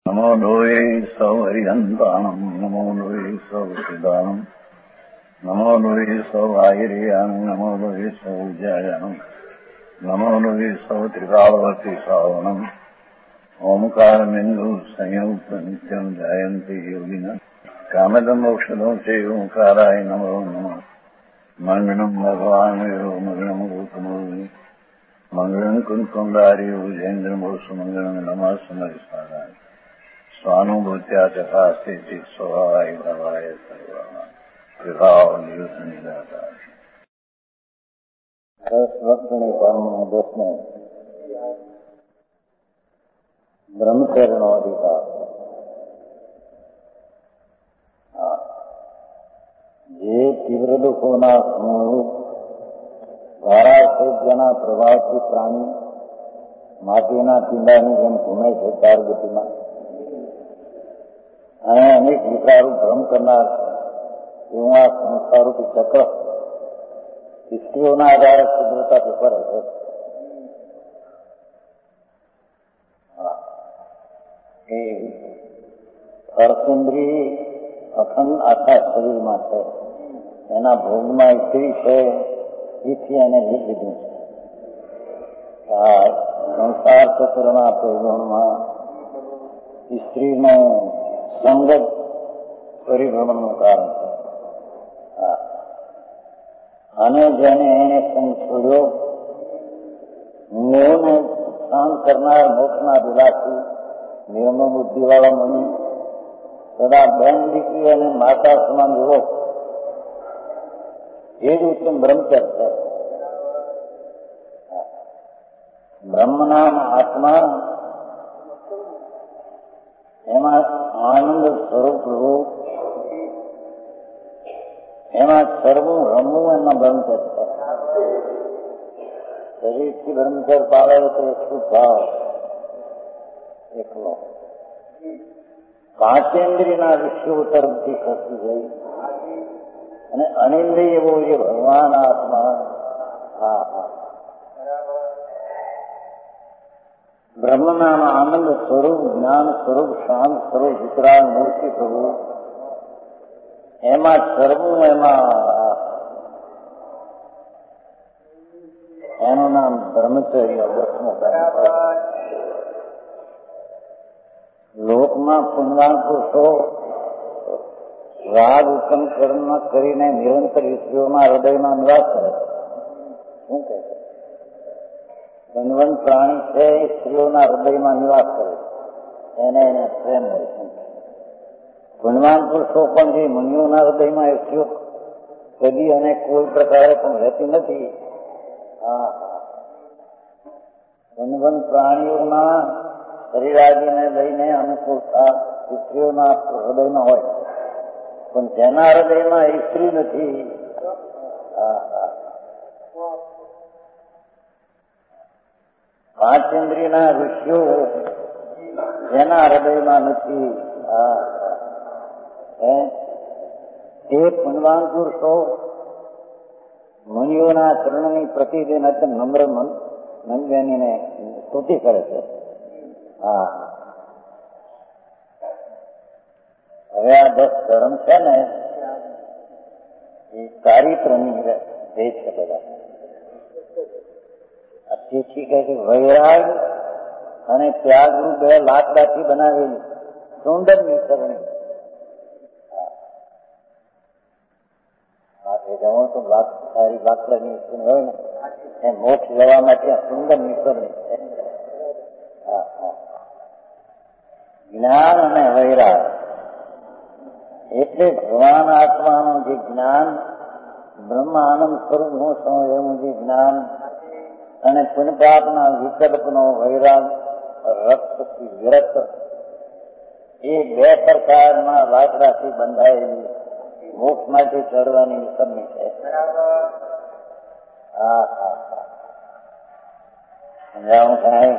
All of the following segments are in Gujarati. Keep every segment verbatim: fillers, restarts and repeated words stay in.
નમો લોહે સૌ હરિહંતાણમ નમો લોહે સૌ સિદાનમ નમો લોહે સૌ આયર્યાણમ નમો લોહે સૌ જયાણમ નમો લોહે સૌ ત્રિકાળવતી શ્રાવણમ ઓમકારમિંદુ સંયુક્ત નિત્યમ જાયંતિ યોગિના કામદમ મોક્ષદો છે ઓંકારાય નમો નમઃ મંગળમ ભગવાન વિરો મંગળમ ગૌતમોની મંગળમ કુંકુંડારી ઉજેન્દ્રમોષ મંગળમ નમઃ સમરિસારાય સ્વાનુભૂત્યા તથા સ્થિતિ સ્વભાવાય ભવાય સર્વમાં વિભાવ નિયુદ્ધ નિરાકાર દસ વખતની કર્મનો દસમો બ્રહ્મચર્યનો અધિકાર. જે તીવ્ર દુઃખોના સમૂહ ધારા સૈદ્યના પ્રભાવથી પ્રાણી માટીના પીંડાની જેમ ઘૂમે છે ચાર ગતિમાં અને અનેક વિકારો ભ્રમ કરનાર એવું આ સંસારરૂપી ચક્ર સ્ત્રીઓના આધારે ક્ષુદ્રતાથી ફરે છે. એ હર્ષેન્દ્રિય અખંડ આખા શરીરમાં છે, એના ભોગમાં સ્ત્રી છે, એથી એને લીધું છે. આ સંસાર ચક્રના પરિભ્રમણમાં સ્ત્રીનો સંગત પરિભ્રમણનું કારણ છે. અને જેને એને સંગ છોડ્યો મોહને શાંત કરનાર મોક્ષના વિલાસી નિયમ બુદ્ધિવાળા મનુ સદા બેન દીકરી અને માતા સમાન એવો એ જ ઉત્તમ બ્રહ્મચર્ય છે. બ્રહ્મનામ આત્મા એમાં આનંદ સ્વરૂપ રૂપ એમાં સર્વું રમવું એમાં બ્રહ્મચર્ય છે. શરીરથી બ્રહ્મચર્ય પાળે તો એકલું ભાવ એકલો પાંચેન્દ્રિયના વિષયો તરફથી ખસી ગઈ અને અનિંદ્રિય એવો જે ભગવાન આત્મા હા હા બ્રહ્મનામ આનંદ સ્વરૂપ જ્ઞાન સ્વરૂપ શાંત સ્વરૂપ વિતરાગ મૂર્તિ પ્રભુ એમાં સર્વું એમાં એનું નામ બ્રહ્મચર્ય દસમો. લોકમાં પુનવાન પુરુષો રાગ ઉત્પન્ન કર્મ કરીને નિરંતર સ્ત્રીઓના હૃદયમાં નિવાસ કરે. શું કહે છે? ધનવંત પ્રાણી છે એ સ્ત્રીઓના હૃદયમાં નિવાસ કરે, એને એને પ્રેમ હોય છે. ગુણવાન પુરુષો પણ જે મુનિઓના હૃદયમાં એ સ્ત્રીઓ કદી અને કોઈ પ્રકારે પણ રહેતી નથી. હા ગુણવંત પ્રાણીઓના શરીરાદીને લઈને અનુકૂળતા સ્ત્રીઓના હૃદયમાં હોય, પણ જેના હૃદયમાં એ સ્ત્રી નથી પાંચ ઇન્દ્રિયના ઋષિઓ જેના હૃદયમાં નથી તે પુણવાન પુરુષો મુનિઓના ચરણની પ્રતિદિન અત્યંત નમ્ર નંદવેનીને સ્તુતિ કરે છે. હા હવે આ દસ ધર્મ છે ને એ ચારિત્રની ભેદ છે બધા. તેથી કહે છે વૈરાગ અને ત્યાગનું બે લાકડાથી બનાવેલી સુંદર નિસરણી. જવો તો સારી લાકડાની નિસરણી હોય ને એ મોક્ષ જવા માટે સુંદર નિસરણી છે. જ્ઞાન અને વૈરાગ એટલે ભગવાન આત્માનું જે જ્ઞાન, બ્રહ્મ આનંદ સ્વરૂપ હું છું એવું જે જ્ઞાન અને પુનપાપના વિકલ્પનો વૈરાગ રક્તથી વિરત એ બે પ્રકારના લાકડાથી બંધાયેલી મોક્ષ માટે ચડવાની નિસરણી છે. હા હા હા સમજાવું થાય.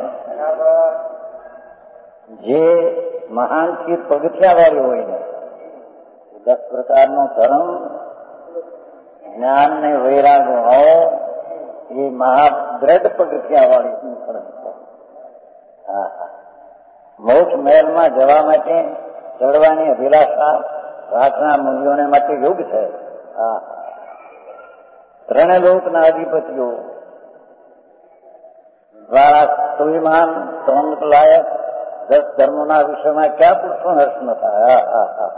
જે મહાન ચીજ પગથિયા વાળી હોય ને દસ પ્રકારનો ધર્મ જ્ઞાન ને વૈરાગ હોય એ મહાદ્રઢ પગથિયા વાળી નિસરણી છે. હા હા મોક્ષ મહેલમાં જવા માટે ચડવાની અભિલાષા રાખનાર મુનિઓને માટે યોગ છે. હા, ત્રણે લોકના અધિપતિઓ દ્વારા સ્તુતિમાન સ્તોત્ર લાયક દસ ધર્મોના વિષયમાં ક્યાં પુરુષો હર્ષ ન થાય. હા હા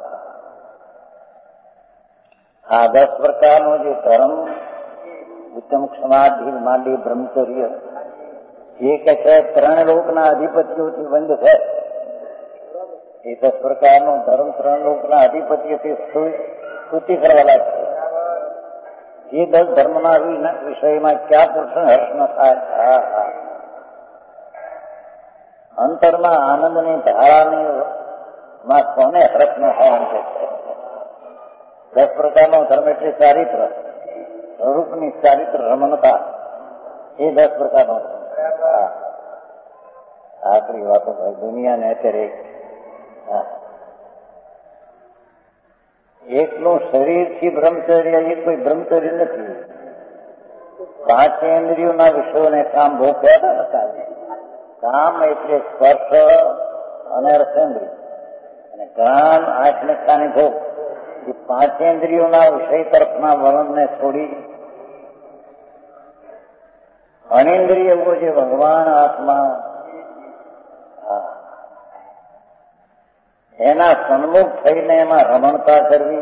આ દસ પ્રકારનો જે ધર્મ ઉત્તમ ક્ષમાધિ માંડી બ્રહ્મચર્ય એ કે છે ત્રણ લોકના અધિપતિઓથી બંધ છે. એ દસ પ્રકારનો ધર્મ ત્રણ લોકના અધિપતિઓથી સ્તુતિ કરવા લાગશે. એ દસ ધર્મના વિષયમાં ક્યાં પુરુષ હર્ષ ન થાય. હા હા અંતરમાં આનંદની ધારાની માં કોને હર્ષ ન થાય. દસ પ્રકારનો ધર્મ એટલે ચારિત્ર, સ્વરૂપની ચારિત્ર રમણતા, એ દસ પ્રકારનો ધર્મ. આખરી વાતો ભાઈ દુનિયાને અત્યારે એકલું શરીરથી બ્રહ્મચર્ય એ કોઈ બ્રહ્મચર્ય નથી. પાંચ ઇન્દ્રિયોના વિષયોને કામ બહુ પેદા હતા. કામ એટલે સ્પર્શ અને રસેન્દ્રિય અને જ્ઞાન આંખને કાને ભોગ. એ પાંચેન્દ્રિયોના વિષય તરફના વલણને છોડી અનિન્દ્રિય એવો જે ભગવાન આત્મા એના સન્મુખ થઈને એમાં રમણતા કરવી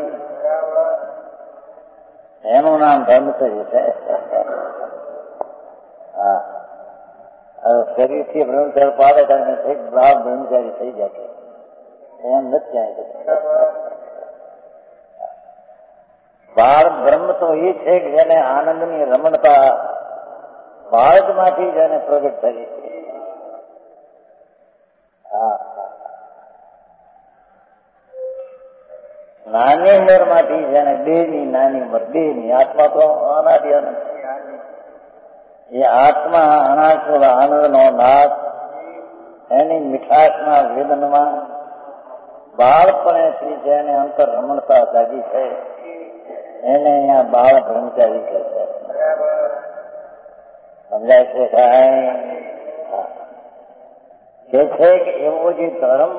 એનું નામ બ્રહ્મચર્ય છે. હા, શરીરથી બ્રહ્મચર્ય પાડે ત્યારે થઈ ભાવ બ્રહ્મચારી થઈ જાય એમ નથી જાય. બાળ બ્રહ્મ તો એ છે કે જેને આનંદની રમણતા બાળકમાંથી જેને પ્રગટ થઈ. હા, નાની ઉંમર માંથી જેને દેહની નાની ઉંમર દેહની આત્મા તો અનાદિ અનંત એ આત્મા અનાદ આનંદનો નાદ એની મીઠાશના વેદનમાં બાળપણેથી જેને અંતર રમણતા જાગી છે એને અહીંયા બાળ બ્રહ્મચારી કહે છે. સમજાય છે કાંઈ? કે છે કે એવો જે ધર્મ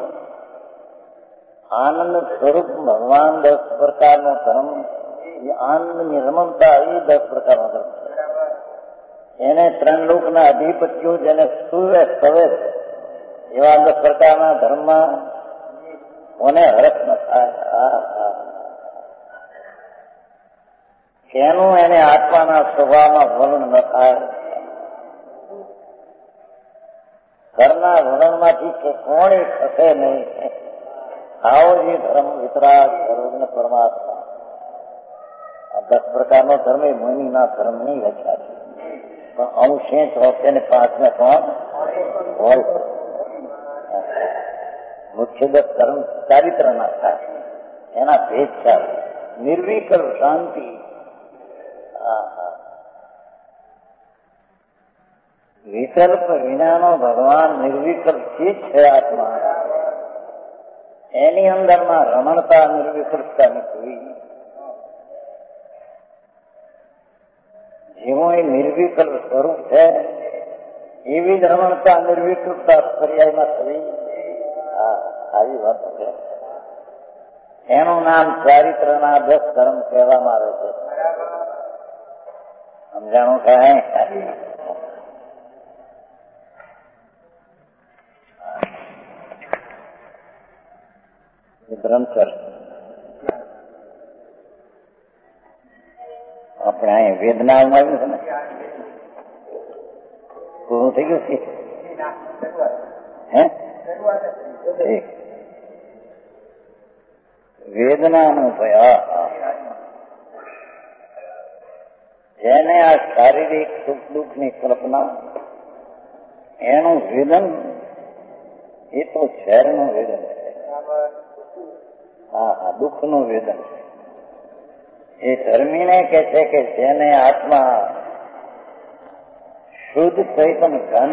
આનંદ સ્વરૂપ ભગવાન દસ પ્રકારનો ધર્મ એ આનંદની રમણતા એ દસ પ્રકારનો ધર્મ છે. એને ત્રણ લોકના અધિપતિઓ જેને સુવે સ્તવે એવા દસ પ્રકારના ધર્મમાં કોને હરખ ન થાય. કેનું એને આત્માના સ્વભાવમાં વલણ ન થાય. ઘરના વલણમાંથી કે કોણ થશે નહીં. આવો જે ધર્મ વિતરાગ સર્વજ્ઞ પરમાત્મા આ દસ પ્રકારનો ધર્મ એ મુનિના ધર્મની વ્યાખ્યા છે. પણ અંશે ચોથે ને પાંચને કોણ હોય છે. મુખ્ય દસ ધર્મ ચારિત્રના થાય એના ભેદ સાથે નિર્વિકલ્પ શાંતિ. વિકલ્પ વિનાનો ભગવાન નિર્વિકલ્પ ચીજ છે આત્મા. એની અંદરમાં રમણતા નિર્વિકલ્પતા નથી. જેવું એ નિર્વિકલ્પ સ્વરૂપ છે એવી જ રમણતા નિર્વિકલ્પતા પર્યાયમાં થવી. આવી વાત છે. એનું નામ ચારિત્રના દસ ધર્મ કહેવામાં આવે છે. સમજાણું કાંઈ? બ્રહ્મચર્ય આપણે અહીં વેદનામાં આવ્યું છે ને પૂરું થઈ ગયું છે. હે વેદનાનું ભય જેને આ શારીરિક સુખ દુઃખની કલ્પના એનું વેદન એ તો ઝેરનું વેદન છે. હા હા દુઃખનું વેદન છે. એ ધર્મીને કે છે કે જેને આત્મા શુદ્ધ ચૈતન ઘન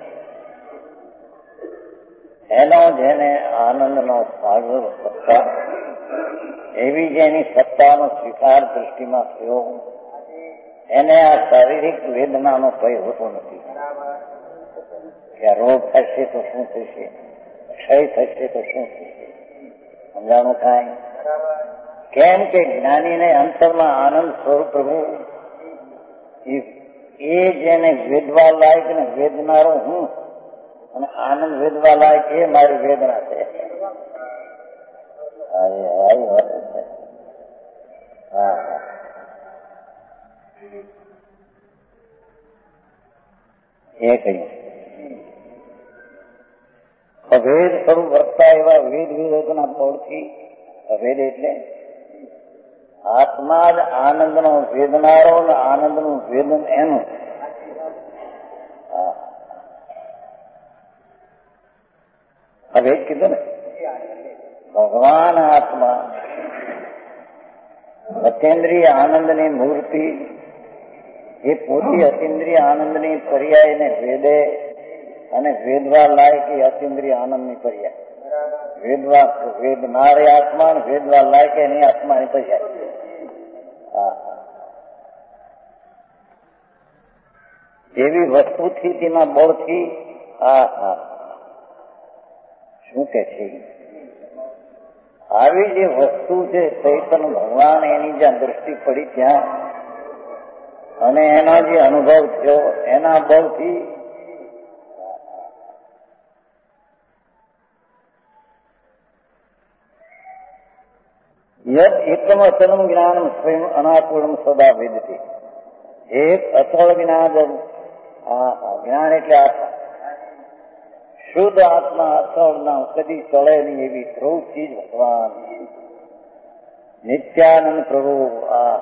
એનો જેને આનંદનો સાગર સત્તા એવી જેની સત્તાનો સ્વીકાર દૃષ્ટિમાં થયો એને આ શારીરિક વેદનાનો ભય હોતો નથી. કે રોગ થશે તો શું થશે, ક્ષય થશે તો શું થશે? સમજાણું થાય? કેમ કે જ્ઞાનીને અંતરમાં આનંદ સ્વરૂપ પ્રભુ એ જેને વેદવા લાયક ને વેદનારો હું અને આનંદ વેદવા લાયક એ મારી વેદના છે. આવી વાત છે. હા હા એ કહ્યું અભેદ સ્વરૂપ વર્તા એવા વેદ વિવેકના બળથી, અભેદ એટલે આત્મા જ આનંદનો વેદનારો ને આનંદનું વેદન એનું. અભેદ કીધું ને, ભગવાન આત્મા અતેન્દ્રિય આનંદની મૂર્તિ, એ પોતે અતિન્દ્રિય આનંદની પર્યાયને વેદે અને વેદવા લાયક એ અતિન્દ્રિય આનંદની પર્યાય. વેદવા વેદનારે આત્મા ને વેદવા લાયક એની આત્માની પર્યાય. એવી વસ્તુથી તેના બળથી આ હા શું કે છે, આવી જે વસ્તુ છે ચૈતન્ય ભગવાન એની જ્યાં દ્રષ્ટિ પડી ત્યાં અને એનો જે અનુભવ થયો એના બળથી યદ એકમ અચલમ જ્ઞાનમ સ્વયં અનાપૂર્ણમ સદા વેદતી. એક અચળ જ્ઞાન, જ્ઞાન એટલે આત્મા, શુદ્ધ આત્મા અચળ ના કદી ચળે નહીં એવી ધ્રુવ ચીજ ભગવાન નિત્યાનંદ પ્રભુ. આ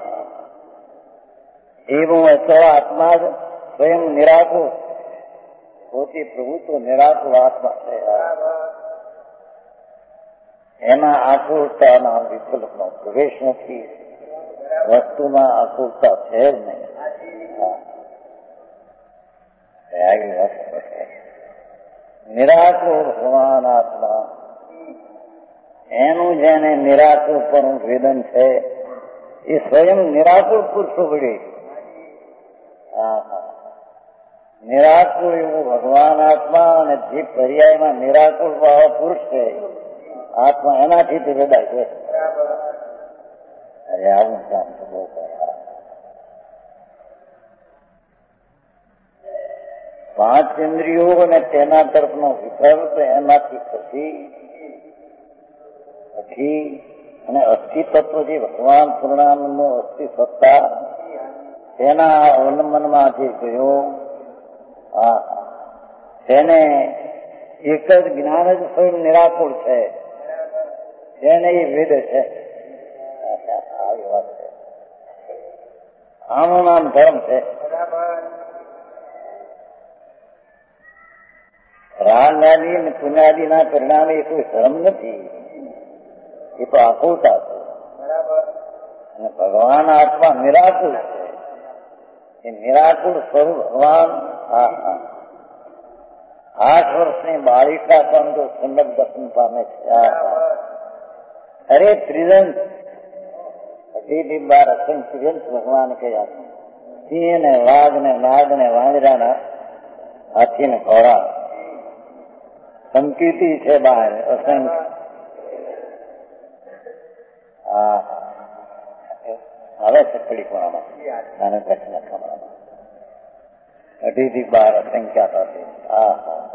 એવું અચળ આત્મા જ સ્વયં નિરાકુર, પોતે પ્રભુ તો નિરાકુર આત્મા છે. એમાં આકુરતાના વિકલ્પનો પ્રવેશ નથી, વસ્તુમાં આકુરતા છે જ નહીં. નિરાકુર ભગવાન આત્મા એનું જેને નિરાકુર પર વેદન છે એ સ્વયં નિરાકુર પુરુષો વડે. નિરાકુર એવું ભગવાન આત્મા અને જે પર્યાયમાં નિરાકુર ભાવ પુરુષ છે આત્મા એનાથી તે વેદાય છે. અરે આવું કામ તો બહુ કયા. પાંચ ઇન્દ્રિયો અને તેના તરફનો વિકલ્પ એમાંથી ખસી પછી અને અસ્થિ તત્વ જે ભગવાન પૂર્ણાનંદનો અસ્થિ સત્તા તેના અવલંબનમાં જે ગયો હા તેને એક જ જ્ઞાન જ સ્વયં નિરાકુર છે, તેને એ વેદ છે. આવી વાત છે. આનું નામ ધર્મ છે. રાગનાદી અને પુણ્યાદિના પરિણામે એ કોઈ ધર્મ નથી, એ તો આકુરતા છે. અને ભગવાન આત્મા નિરાકુર છે. એ નિરાકુર સ્વરૂપ ભગવાન હા હા આઠ વર્ષની બાળિકા પણ જો સંગત દર્શન પામે છે. અરે ત્રિદંત અઢી બાર અસંખ્ય ત્રિદંત ભગવાન કયા છે. સિંહ ને વાઘ ને નાગ ને વાંદરાના હાથી ને ઘોડા સંકીર્તિ છે બહાર અસંખ્ય. હા આવે છે કડીપણામાં અને કચ્છના ખમણામાં અઢી થી બાર અસંખ્યા હતી. હા હા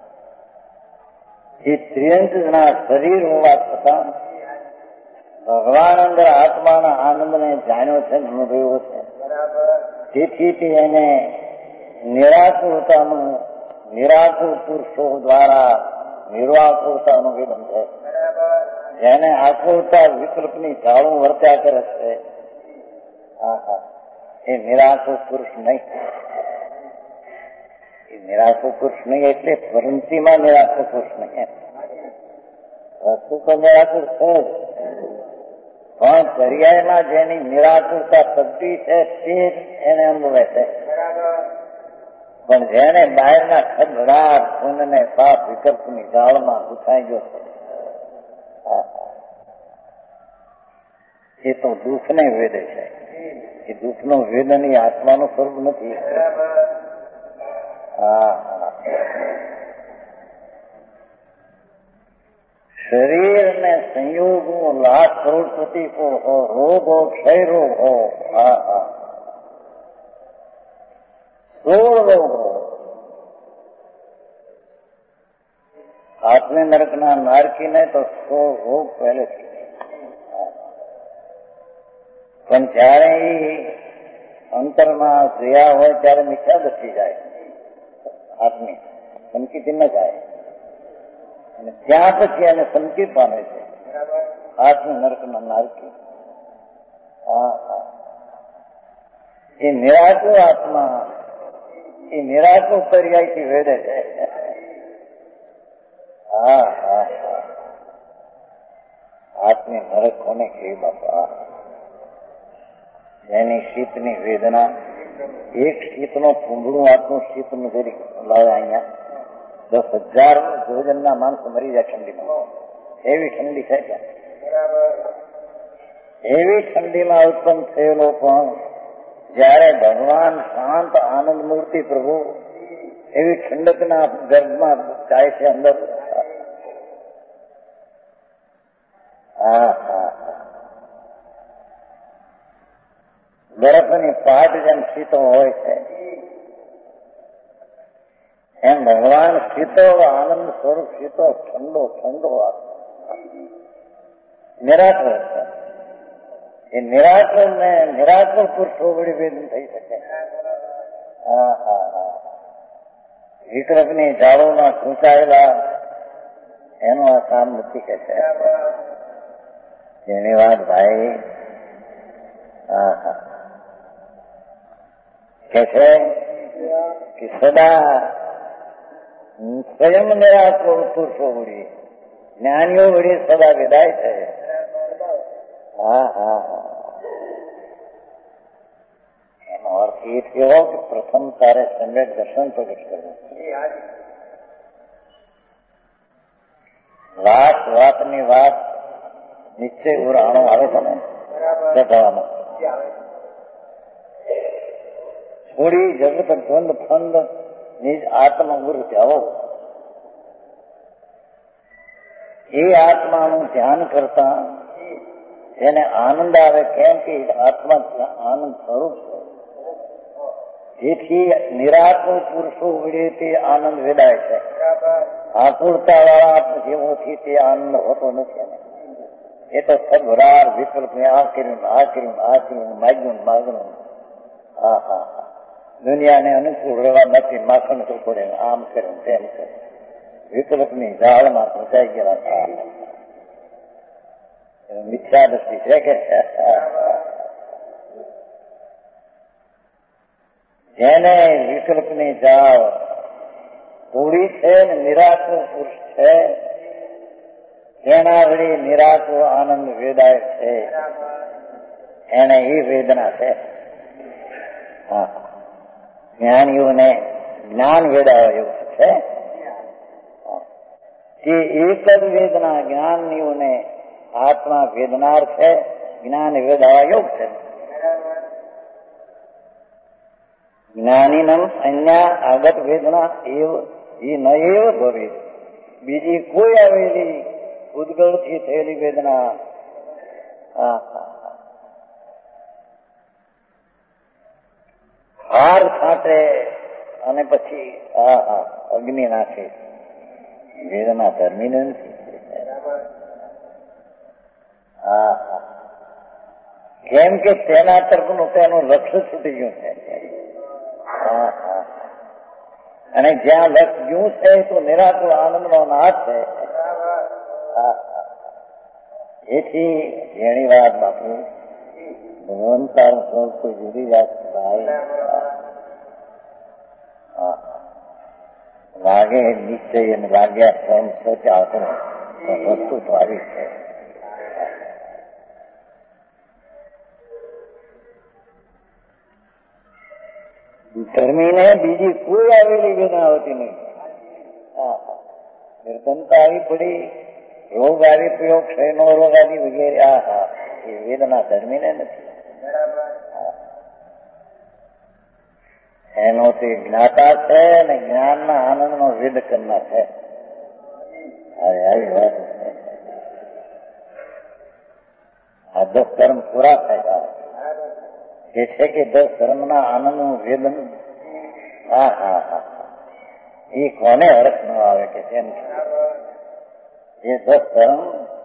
એ ત્રિયંતના શરીર હોવા છતાં ભગવાન અંદર આત્માના આનંદને જાણ્યો છે, અનુભવ્યો છે. તેથી તે એને નિરાકુરતાનું નિરાકુર પુરુષો દ્વારા નિર્વાકુરતાનું વેદન છે. જેને આકુરતા વિકલ્પની ઝાડું વર્ત્યા કરે છે હા હા એ નિરાકુર પુરુષ નહીં. એ નિરાકુર પુરુષ નહીં એટલે પરંતીમાં નિરાકુર પુરુષ નહીં. વસ્તુ તો નિરાકુર છે જ, પણ પર્યાયમાં જેની નિરાકુરતા તબદી છે તે એને અનુભવે છે. પણ જેને બહારના ખડભડાટ પુણ્ય ને પાપ વિકલ્પની જાળમાં ઘૂસાઈ ગયો છે એ તો દુઃખને વેદે છે. એ દુઃખનો વેદન એ આત્માનું સ્વરૂપ નથી. હા शरीर ने संयोग हो, लाख करोड़पति को हो, रोग हो, क्षय रोग हो, हा हा सोल रोग हो, આત્મે નરકના નારકીને તો સો રોગ પહેલેથી, પણ જયારે એ અંતરમાં જોયા હોય ત્યારે મિથ્યા દસી જાય, આત્મી સંકિત ન જાય અને ત્યાં પછી એને સંકિત પામે છે આત્મે નરકના નારકી. હા હા એ નિરાકર આત્મા એ નિરાકર પર્યાયથી વેડે છે. હા હા હા આત્મી નરક કોને કહે બાપા? જેની શીતની વેદના, એક શીતનો પૂંગળું આટલું શીતનું જરી લાવે અહીંયા દસ હજાર ભોજનના માણસો મરી જાય ઠંડીમાં. એવી ઠંડી છે ત્યાં. એવી ઠંડીમાં ઉત્પન્ન થયેલો પણ જયારે ભગવાન શાંત આનંદ મૂર્તિ પ્રભુ એવી ઠંડકના ગર્ભમાં જાય છે અંદર. હા હા બરફની પાટ જેમ શીતો હોય છે એમ ભગવાન શીતો આનંદ સ્વરૂપ શીતો ઠંડો ઠંડો નિરાકર છે. એ નિરાકર ને નિરાકર પુરુષો વળી વેદન થઈ શકે. હા હા હા વિકલ્પની ઝાડોમાં ખૂંચાયેલા એનું આ કામ નથી કે છે. જેની વાત ભાઈ હા હા કે છે કે સદા સ્વયં નિરાકર પુરુષો વળી જ્ઞાનીઓ વળી સદા વિદાય છે. હા હા હા એનો અર્થ એ થયો કે પ્રથમ તારે સમ્યક દર્શન પ્રગટ કરવું. વાત વાતની વાત નિશ્ચય ઉરાણો આવે છે ને સભામાં છોડી જગત દ્વંદ ફંદ નિજ આત્મા ગુરુ જાઓ. એ આત્માનું ધ્યાન કરતા જેને આનંદ આવે, કેમ કે આત્મા આનંદ સ્વરૂપ છે. જેથી નિરાકર પુરુષો વડે તે આનંદ વેડાય છે. આકુરતા વાળા જેવોથી તે આનંદ હોતો નથી. એ તો સદભરાર વિકલ્પ ને આ કર્યું આ કર્યું આ કર્યું માગ્યું માગણું. હા હા હા દુનિયાને અનુકૂળ રહેવા નથી, માખણ તો પડે આમ કર્યું તેમ કર્યું વિકલ્પની ઝાડમાં ફસાઈ ગયા. મિથ્યા દ્રષ્ટિ છે કે જેને વિકલ્પની ઝાડ તોડી છે ને નિરાકર પુરુષ છે તેના વળી નિરાકર આનંદ વેદાય છે. એને એ વેદના છે. હા જ્ઞાનીઓને જ્ઞાન વેદાવા એવું છે. તે એક જ વેદના જ્ઞાનીઓને આત્મા વેદનાર છે, જ્ઞાન વેદાવા યોગ છે. જ્ઞાનીનમ અન્ય આગત વેદના એવ એ ન એવ ભવે. બીજી કોઈ આવેલી ઉદગળથી થયેલી વેદના હાર છાંટે અને પછી હા હા અગ્નિ નાખે વેદના ધર્મી નથી. હા હા કેમ કે તેના તરફનું તેનું લક્ષ્ય છૂટી ગયું છે. હા હા અને જ્યાં લક્ષ ગયું છે તો નિરાકર આનંદનો નાશ છે. હા એથી જેની વાત બાપુ ભગવાન તારું સ્વરૂપ કોઈ જુદી જાત ભાઈ લાગે નિશ્ચય અને લાગ્યા ફોર્મ સચ આવતો વસ્તુ તો આવી છે. ધર્મીને બીજી કોઈ આવેલી વેદના આવતી નહીં. નિર્ધનતા આવી પડી, રોગ આવી પડ્યો, ક્ષયનો રોગ આવી વગેરે. આ હા એ વેદના ધર્મીને નથી. એનો તે જ્ઞાતા છે ને જ્ઞાનના આનંદનો વેદ કરનાર છે. આવી વાત છે. એ છે કે દસ ધર્મના આનંદનું વેદન. હા હા હા એ કોને હરખ ન આવે કે તેમ એ દસ ધર્મ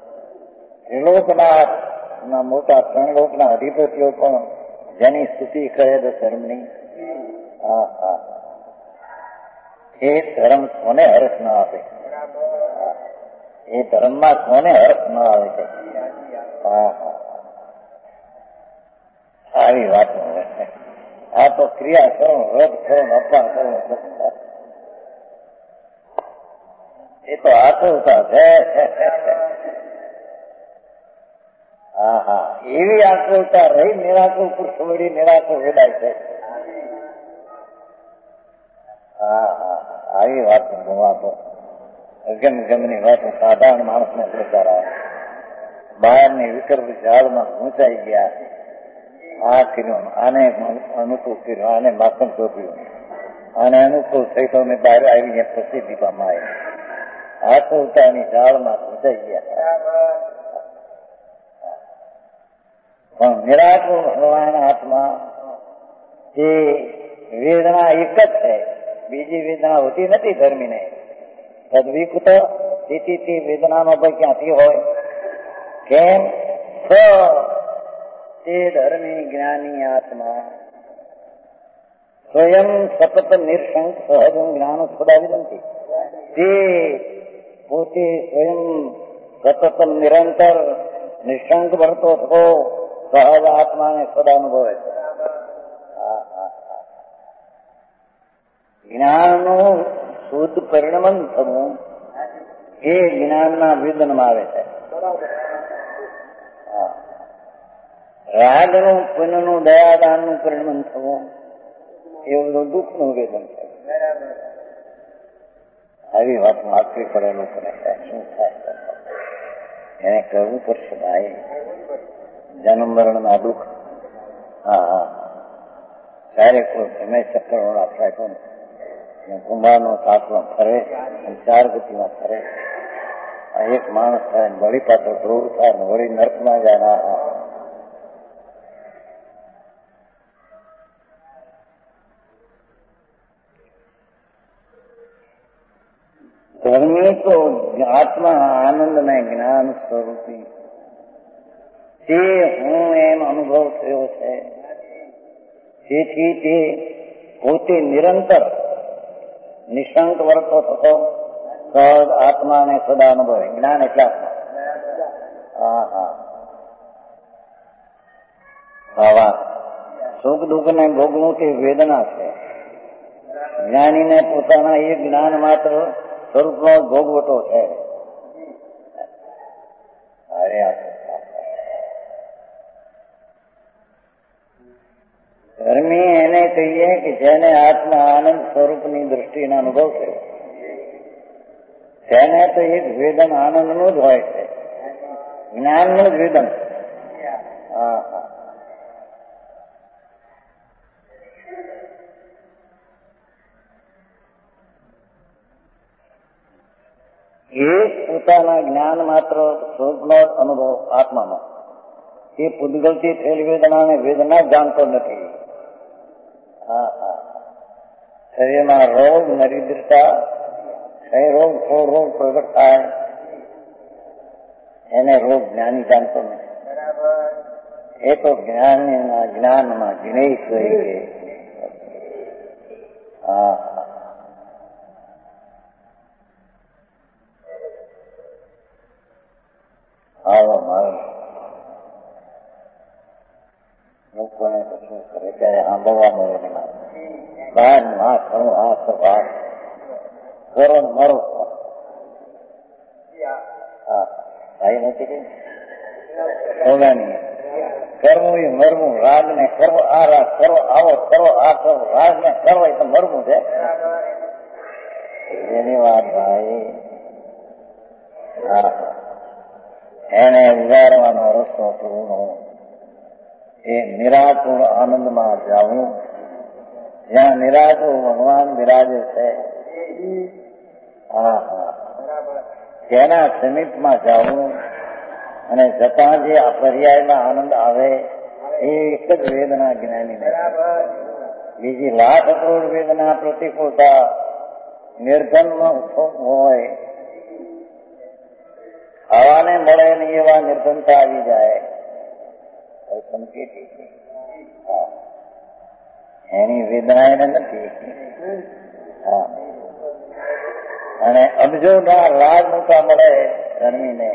ત્રિલોકના મોટા ત્રણ લોકના અધિપતિઓ પણ જેની સ્તુતિ કરે દસ ધર્મની. હા હા એ ધર્મ કોને હરખ ન આપે? એ ધર્મમાં કોને હરખ ન આવે છે? હા હા આવી વાત આ તો ક્રિયા કરો, રદ કરો, અપમાન કરો, એ તો આતુરતા છે. હા હા એવી આતુરતા રહી નિરાકુર પુરુષ વળી નિરાકુર વેદાય છે. હા હા આવી વાત વાતો ગમ ગમની વાતો સાધારણ માણસને પ્રચાર આવે. બહારની વિકલ્પ ઝાડમાં ઊંચાઈ ગયા, આ કર્યું, આને અનુકૂળ કર્યું, આને માખણ ચોપ્યું, આને અનુકૂળ થઈ તો અમે બહાર આવીને પ્રસિદ્ધિ પામાય. આતુરતાની ઝાડમાં ઊંચાઈ ગયા. પણ નિરાકુર ભગવાન આત્મા એ વેદના એક જ છે, બીજી વેદના હોતી નથી ધર્મીને. તદ્વિકૃત તેથી તે વેદનાનો ભય ક્યાંથી હોય? કેમ? તે ધર્મી જ્ઞાની આત્મા સ્વયં સતત નિર્શંક સહજ જ્ઞાન સ્વદાવી નથી. તે પોતે સ્વયં સતત નિરંતર નિશંક ભરતો થતો સહજ આત્માને સદા અનુભવે છે. જ્ઞાનનું શુદ્ધ પરિણમન થવું એ જ્ઞાનના વેદનમાં આવે છે. રાગનું પુનનું દયાદાનનું પરિણમન થવું એ બધું દુઃખનું વેદન છે. આવી વાતમાં આપવી પડે લોકોને. શું થાય? એને કરવું પડશે ભાઈ. જન્મ મરણના દુઃખ. હા હા ચારે કોઈ ગમે ચક્કર થાય કોણ કુંભારનો કાકડો ફરે અને ચાર ગતિમાં ફરે. આ એક માણસ થાય વળી પાછો ધ્રુવ થાય ને વળી નર્કમાં જાય. ધર્મી તો આત્મા આનંદ ને જ્ઞાન સ્વરૂપી તે હું એમ અનુભવ થયો છે. તેથી તે પોતે નિરંતર નિશંક વર્તો થતો સહજ આત્માને સદા અનુભવે. જ્ઞાન એટલે આત્મા. હા હા આવા સુખ દુઃખ ને ભોગવું તે વેદના છે. જ્ઞાનીને પોતાના એ જ્ઞાન માત્ર સ્વરૂપનો ભોગવટો છે. ધર્મી એને કહીએ કે જેને આત્મા આનંદ સ્વરૂપની દ્રષ્ટિનો અનુભવ છે, તેને તો એક વેદન આનંદનું જ હોય છે, જ્ઞાનનું જ વેદન. હા હા એ પોતાના જ્ઞાન માત્ર સ્વરૂપનો અનુભવ આત્મામાં. એ પૂદગલથી થયેલી વેદનાને વેદના જ જાણતો નથી. હા હા શરીરમાં રોગ નરિદ્રતા કઈ રોગ કો રોગ પ્રગટ થાય એને રોગ જ્ઞાની જાણતો નથી. એ તો જ્ઞાનના જ્ઞાનમાં જ્ઞેય થઈ ગઈ. હા આવો મારો લોકોને શું કરે ત્યારે સાંભળવા મળે ને બાર માં ખરું આ તો વાત કરો મરો. હા ભાઈ નથી કે સોગાની કરવું એ મરવું, રાગ ને કરવો આ રાગ કરો, આવો કરો આ કરો, રાગ ને કરવો એ તો મરવું છે. એની વાત ભાઈ. હા એને ઉગારવાનો રસ્તો પૂર્ણો એ નિરાકુર આનંદમાં જવું, જ્યાં નિરાકુર ભગવાન બિરાજે છે. હા હા તેના સમીપમાં જવું અને જતા જે આ પર્યાયમાં આનંદ આવે એક જ વેદના જ્ઞાની ને, બીજી લાખ કરોડ વેદના પ્રતિકૂળતા નિર્ધનમાં હોય, ખાવાને મળે ને એવા નિર્ધનતા આવી જાય સંકેતી એની વેદના એને નથી. હા, અને અબજોના લાખ મોટા મળે ધર્મીને,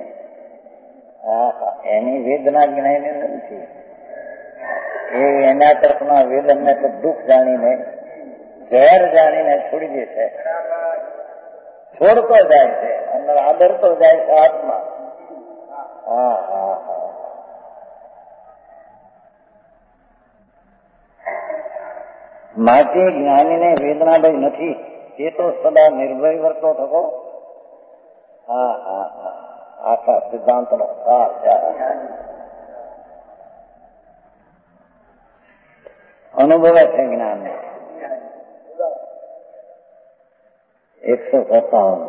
એની વેદના જ્ઞાની નથી. એ એના તરફના વેદનને તો દુઃખ જાણીને, ઝેર જાણીને છોડી દેશે, છોડતો જાય છે, અંદર આદરતો જાય છે આત્મા. હા હા હા માટે જ્ઞાનીને વેદના ભાઈ નથી, તે તો સદા નિર્ભય વર્તો થકો. હા હા હા આખા સિદ્ધાંત નો સાર છે. અનુભવે છે જ્ઞાન ને. એકસો સત્તાવન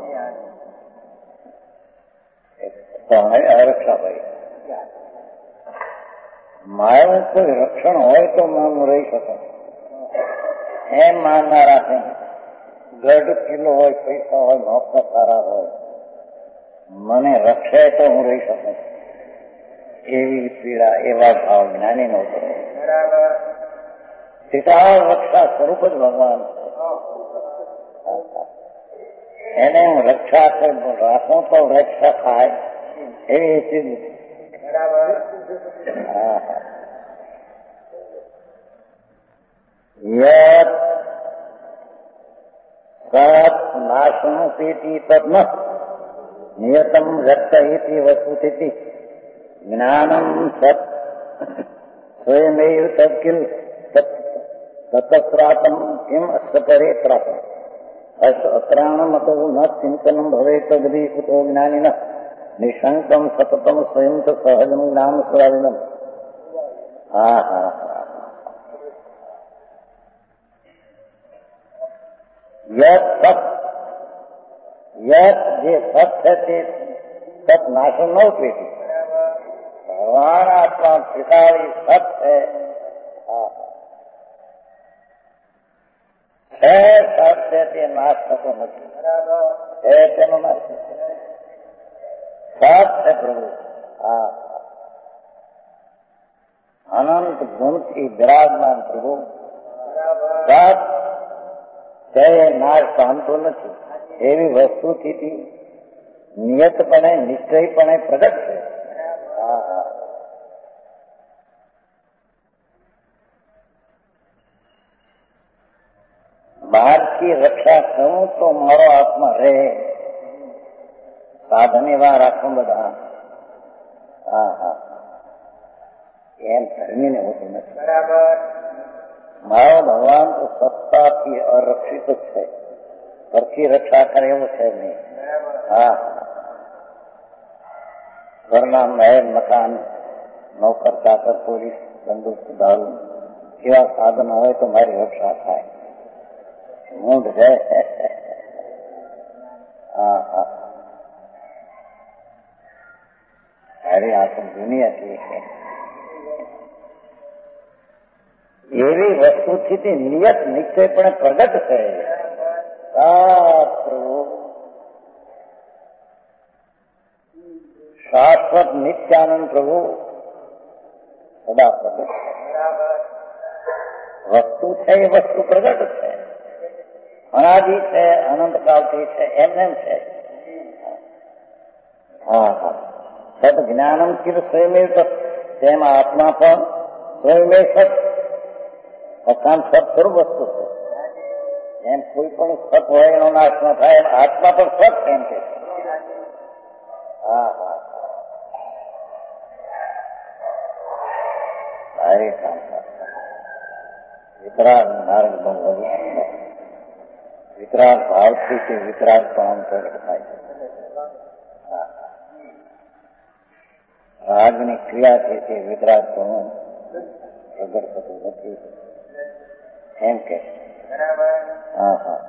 રક્ષાભાઈ મારું કોઈ રક્ષણ હોય તો હું રહી શકું એમ માનનારા છે. ગઢ કિલ્લો હોય, પૈસા હોય, નોકર સારા હોય, મને રક્ષે તો હું રહી શકું એવી પીડા, એવા ભાવ જ્ઞાની નો કરે. પિતા રક્ષા સ્વરૂપ જ ભગવાન છે. એને હું રક્ષા રાખું તો રક્ષા થાય એવી ચીજ. યત સત નાશનું પીતિ તદ્ નિયતમ રક્ત ઇતિ વસુતિ જ્ઞાનમ સત સ્વયમેવ તત્કિલ તતસ્રાતમ કિમ અસ્પરે ત્રાસમ અત્રાણમતો ન ચિંતનમ ભવેત તદ્વિ કુતો જ્ઞાનિન નિશંકમ સતતમ સ્વયં ચ સહજમ જ્ઞાન સ્વાધીનમ. હા હા યત સત, યત જે સત છે તે સત નાશન ન પેટી ભગવાન આત્મા પિતાળી સત છે. છે સત છે તે નાશ થતો નથી, છે તેનો નાશ નથી. સત છે પ્રભુ. હા, અનંત ગુણથી બિરાજમાન પ્રભુ સત તે નાશ પામતો નથી એવી વસ્તુથી નિયતપણે નિશ્ચયપણે પ્રગટ છે. હા હા બહારથી રક્ષા કરું તો મારો આત્મા રહે, સાધન એવા રાખું બધા. હા હા એમ ધર્મીને હોતું નથી. બરાબર. મારો ભગવાન તો સત્તાથી અરક્ષિત જ છે, પરથી રક્ષા કરે એવું છે નહીં. હા ઘરના મહેલ, મકાન, નોકર, ચાકર, પોલીસ, બંદૂક, દારૂ એવા સાધનો હોય તો મારી રક્ષા થાય. ઊંઘ છે. હા હા અરે આખી દુનિયાથી એવી વસ્તુથી નિયત નિશ્ચયપણે પ્રગટ છે. શાસ્ત્રો શાશ્વત નિત્યાનંદ પ્રભુ સદા પ્રગટ છે. વસ્તુ છે એ વસ્તુ પ્રગટ છે, અનાદિ છે, અનંતકાળથી છે, એમ એમ છે. હા હા સત જ્ઞાનમ કિલ સ્વયમેવ સત, તેમ આત્મા પણ સ્વયમેવ સત, અકાંત સત સ્વરૂપ વસ્તુ છે. એમ કોઈ પણ સત હોય એનો નાશ ન થાય, એમ આત્મા પણ સત છે એમ કે છે. હા હા સારી કામ વિતરાગ માર્ગ બહુ વિતરાગ ભાવથી કે વિતરાગ પણ પ્રગટ થાય છે. રાગની ક્રિયાથી તે વિતરાગ પણ પ્રગટ થતું નથી એમ કે છે. હા હા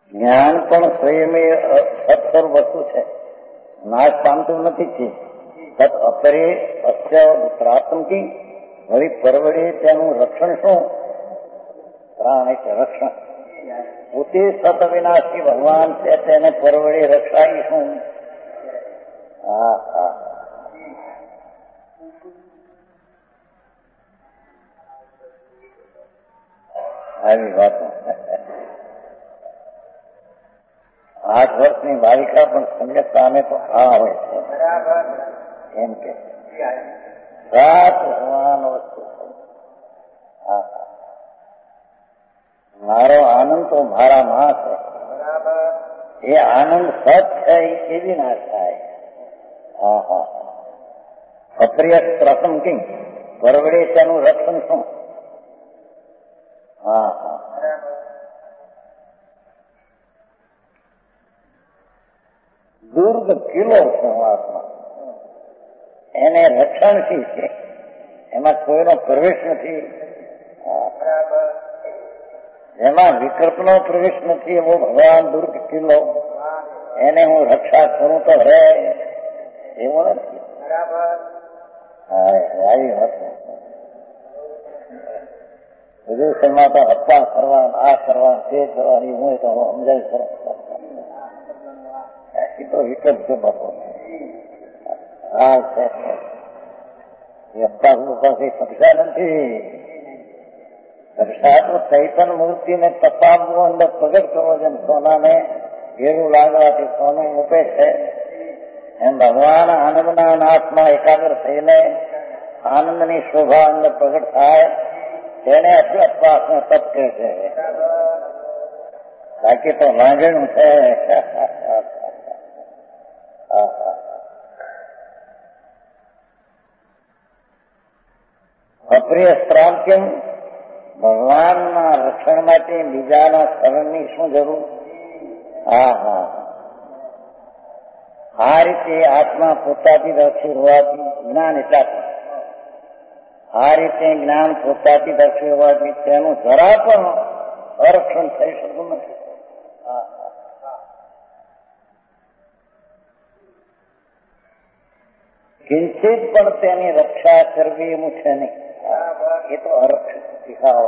જ્ઞાન પણ સ્વયં સત્સર વસ્તુ છે, નાશ પામતું નથી ચીજ. તત અપરે અસ્ય ત્રાત્મકી વળી પરવડે તેનું રક્ષણ શું? ત્રાણ એટલે રક્ષણ. પોતે સત વિનાશી ભગવાન છે, તેને પરવડે રક્ષાઈ શું? હા હા આવી વાતો. આઠ વર્ષની બાલિકા પણ સંગત આને તો આ હોય છે એમ કે સાત ભગવાન વસ્તુ છે. હા મારો આનંદ તો મારા માં છે. એ આનંદ સત છે એ કેવી ના થાય? હા હા અપ્રિય પ્રથમ કિંગ પરવડે તેનું રક્ષણ શું? હા હા દુર્ગ કિલ્લો છે આત્મા, એને રક્ષણ શી છે? એમાં કોઈનો પ્રવેશ નથી. જેમાં વિકલ્પનો પ્રવેશ નથી એવો ભગવાન દુર્ગ કિલ્લો, એને હું રક્ષા કરું તો હે એવું નથી. હા આવી વાત બધું શેમાં તો હપ્તા કરવા, આ કરવા, તે કરવાની હોય તો સમજાય કરો. એ તો વિકલ્પ છે બાપો. હા છે એ હપ્તા પાસે પૈસા નથી. રક્ષા તો ચૈતન મૂર્તિને તપાવવું, અંદર પ્રગટ કરવો, જેમ સોનાને ઘેરું લાગવાથી સોનું મૂકે છે એમ ભગવાન આનંદના નાથમાં એકાગ્ર થઈને આનંદની શોભા અંદર પ્રગટ થાય તેને અપવાસને તપ કહે છે. બાકી તો વાંગણું છે. અપ્રિય સ્ત્રાંત્યમ ભગવાનના રક્ષણ માટે બીજાના શરણની શું જરૂર? હા હા આ રીતે આત્મા પોતાથી રક્ષિત હોવાથી જ્ઞાન એટલા આ રીતે જ્ઞાન પોતાથી રક્ષિત હોવાથી તેનું જરા પણ અરક્ષણ થઈ શકતું નથી. કિંચિત પણ તેની રક્ષા કરવી એમ છે નહીં. એ તો અરક્ષણ શીખાવો.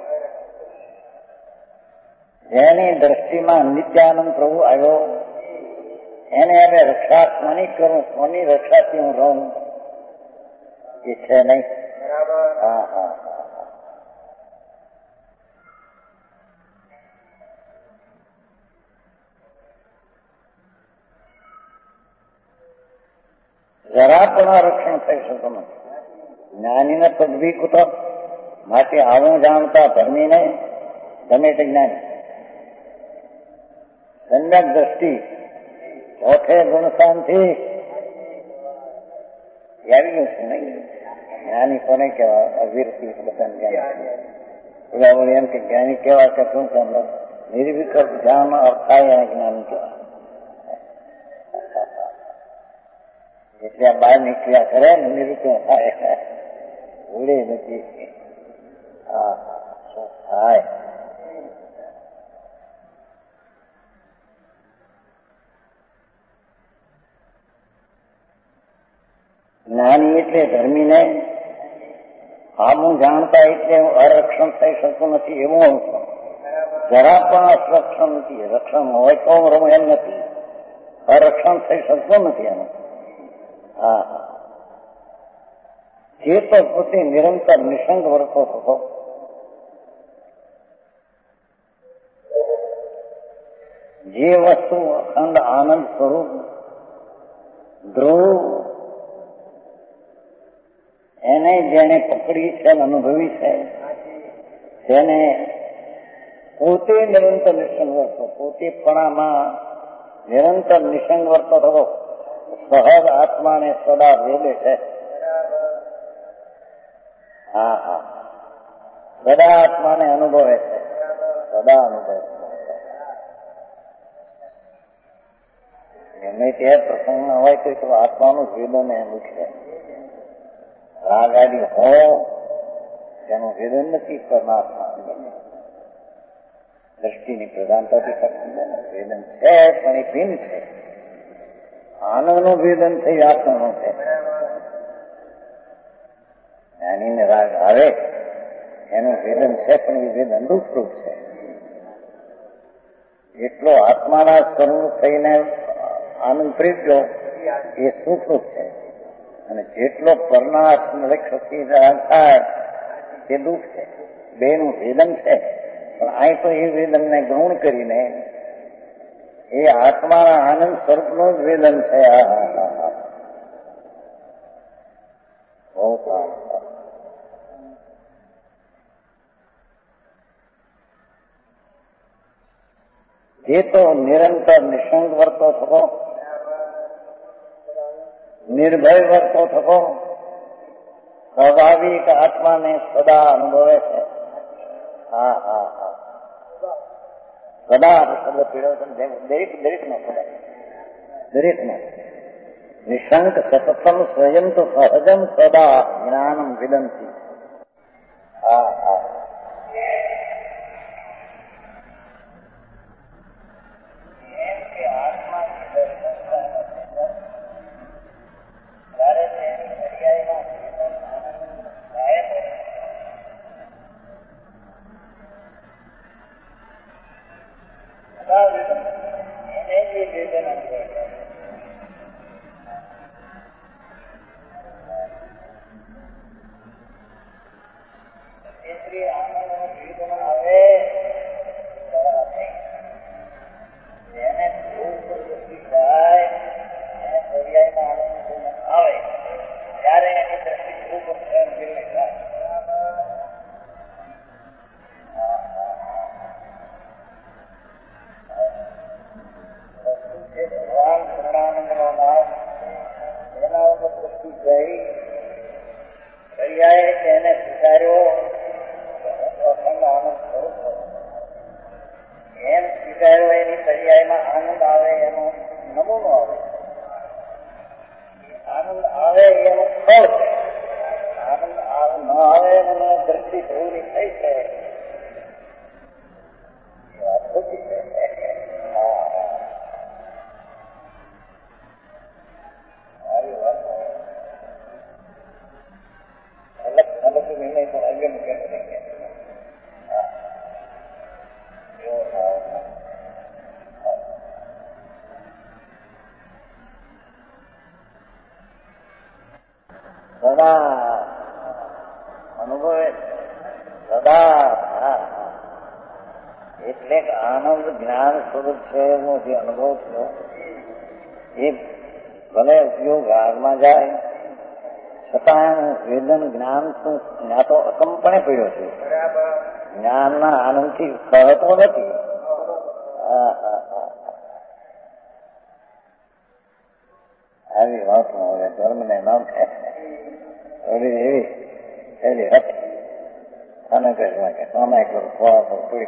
જેની દ્રષ્ટિમાં નિત્યાનંદ પ્રભુ આવ્યો એને હવે રક્ષા કોની કરું, કોની રક્ષાથી હું રહું એ છે નહીં. હા હા જરા પણ રક્ષણ થઈ શકતું નથી. જ્ઞાનીને પદવી કુતો માટે આવું જાણતા ધર્મીને ગમે તે જ્ઞાની સમ્યક દ્રષ્ટિ ચોથે ગુણશાંતિ આવી ગયું છે નહીં. જ્ઞાની કોને કહેવાય? અવિરતિ બધા જ્ઞાની એમ કે જ્ઞાની કેવા કે શું કે નિર્વિકલ્પ ધ્યાન અર્થ થાય એને જ્ઞાની કહેવાય. એટલે આ બહાર નીકળ્યા કરે ને નિર્વિકલ્પ થાય ઉડે નથી. હા શું થાય? જ્ઞાની એટલે ધર્મીને આમું જાણતા એટલે હું અરક્ષણ થઈ શકતું નથી એવું હું છું. જરા પણ અરક્ષણ નથી. રક્ષણ હોય તો હું એમ નથી. અરક્ષણ થઈ શકતું નથી એનું. હા હા જે તો પોતે નિરંતર નિસંગ વર્તો હતો. જે વસ્તુ અખંડ આનંદ સ્વરૂપ ધ્રુવ એને જેને પકડી છે અનુભવી છે તેને પોતે નિરંતર નિસંગ વર્તો, પોતે પણામાં નિરંતર નિસંગ વર્તો થતો સહજ આત્માને સદા વેલે છે. હા હા સદા આત્માને અનુભવે છે. સદા અનુભવે ગમે તે પ્રસંગમાં હોય તો આત્માનું વેદન એનું છે. રાગ આદિ હો તેનું વેદન નથી. પરમાત્મા દ્રષ્ટિની પ્રધાનતાથી વેદન છે પણ એ ભિન્ન છે. આનંદનું વેદન છે આત્માનું છે. એને રાગ આવે એનું વેદન છે, પણ એ વેદન રૂપરૂપ છે. એટલો આત્માના સ્વરૂપ થઈને આનંદ પ્રેગ્યો એ સુખરૂપ છે, અને જેટલો પરના લક્ષથી થાય તે દુઃખ છે. બેનું વેદન છે, પણ અહીં તો એ વેદનને ગૌણ કરીને એ આત્માના આનંદ સ્વરૂપનું જ વેદન છે. આ હા હા હા બહુ સારું. જે તો નિરંતર નિશંક વર્તો થકો, નિર્ભય વર્તો થકો, સ્વાભાવિક આત્માને સદા અનુભવે છે. હા હા હા સદા શબ્દ પીડ્યો છે દરેક દરેક નો સદા દરેક નો નિશંક સતતમ સ્વયં તો સહજમ સદા જ્ઞાનમ વિદંતી. હા હા સદા અનુભવે સદા. એટલે આનંદ જ્ઞાન સ્વરૂપ છે એનો જે અનુભવ થયો એ ભલે ઉપયોગ આગમાં જાય છતાં વેદન જ્ઞાન શું જ્ઞાતો અકંપણે પડ્યો છે. જ્ઞાનના આનંદથી સહતો નથી. આવી વાતો હવે ધર્મને ન થાય એવી એવી હતી. અને કહેવાય કે સામાયિક થોડા થોડીક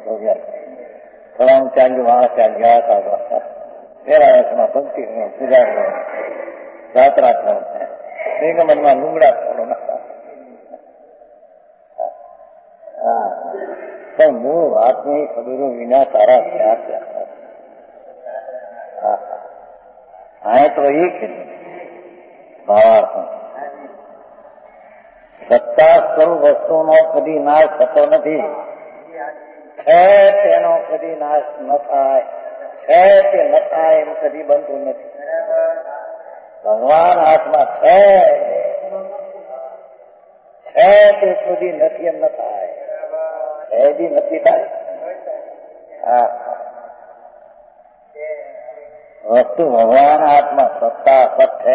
થોડા ચાલ્યું માણસ ત્યાં ગયા હતા તેરા વર્ષમાં ભક્તિ પૂજા જાત્રા કરો નિગમનમાં લુગડા છોડો નાખતા. હા પણ મૂળ વાતની ખબરો વિના તારા ક્યાં ક્યાં. હા હા તો એ કીધું ભાવાર્થ સત્તા સ્વરૂપ વસ્તુનો કદી નાશ થતો નથી. છે તેનો કદી નાશ ન થાય, છે તે ન થાય એમ કદી બનતું નથી. ભગવાન હાથમાં છે છે તે સુધી નથી એમ ન થાય. સહેજી નથી થાય. હા વસ્તુ ભગવાન હાથમાં સત્તા સત છે.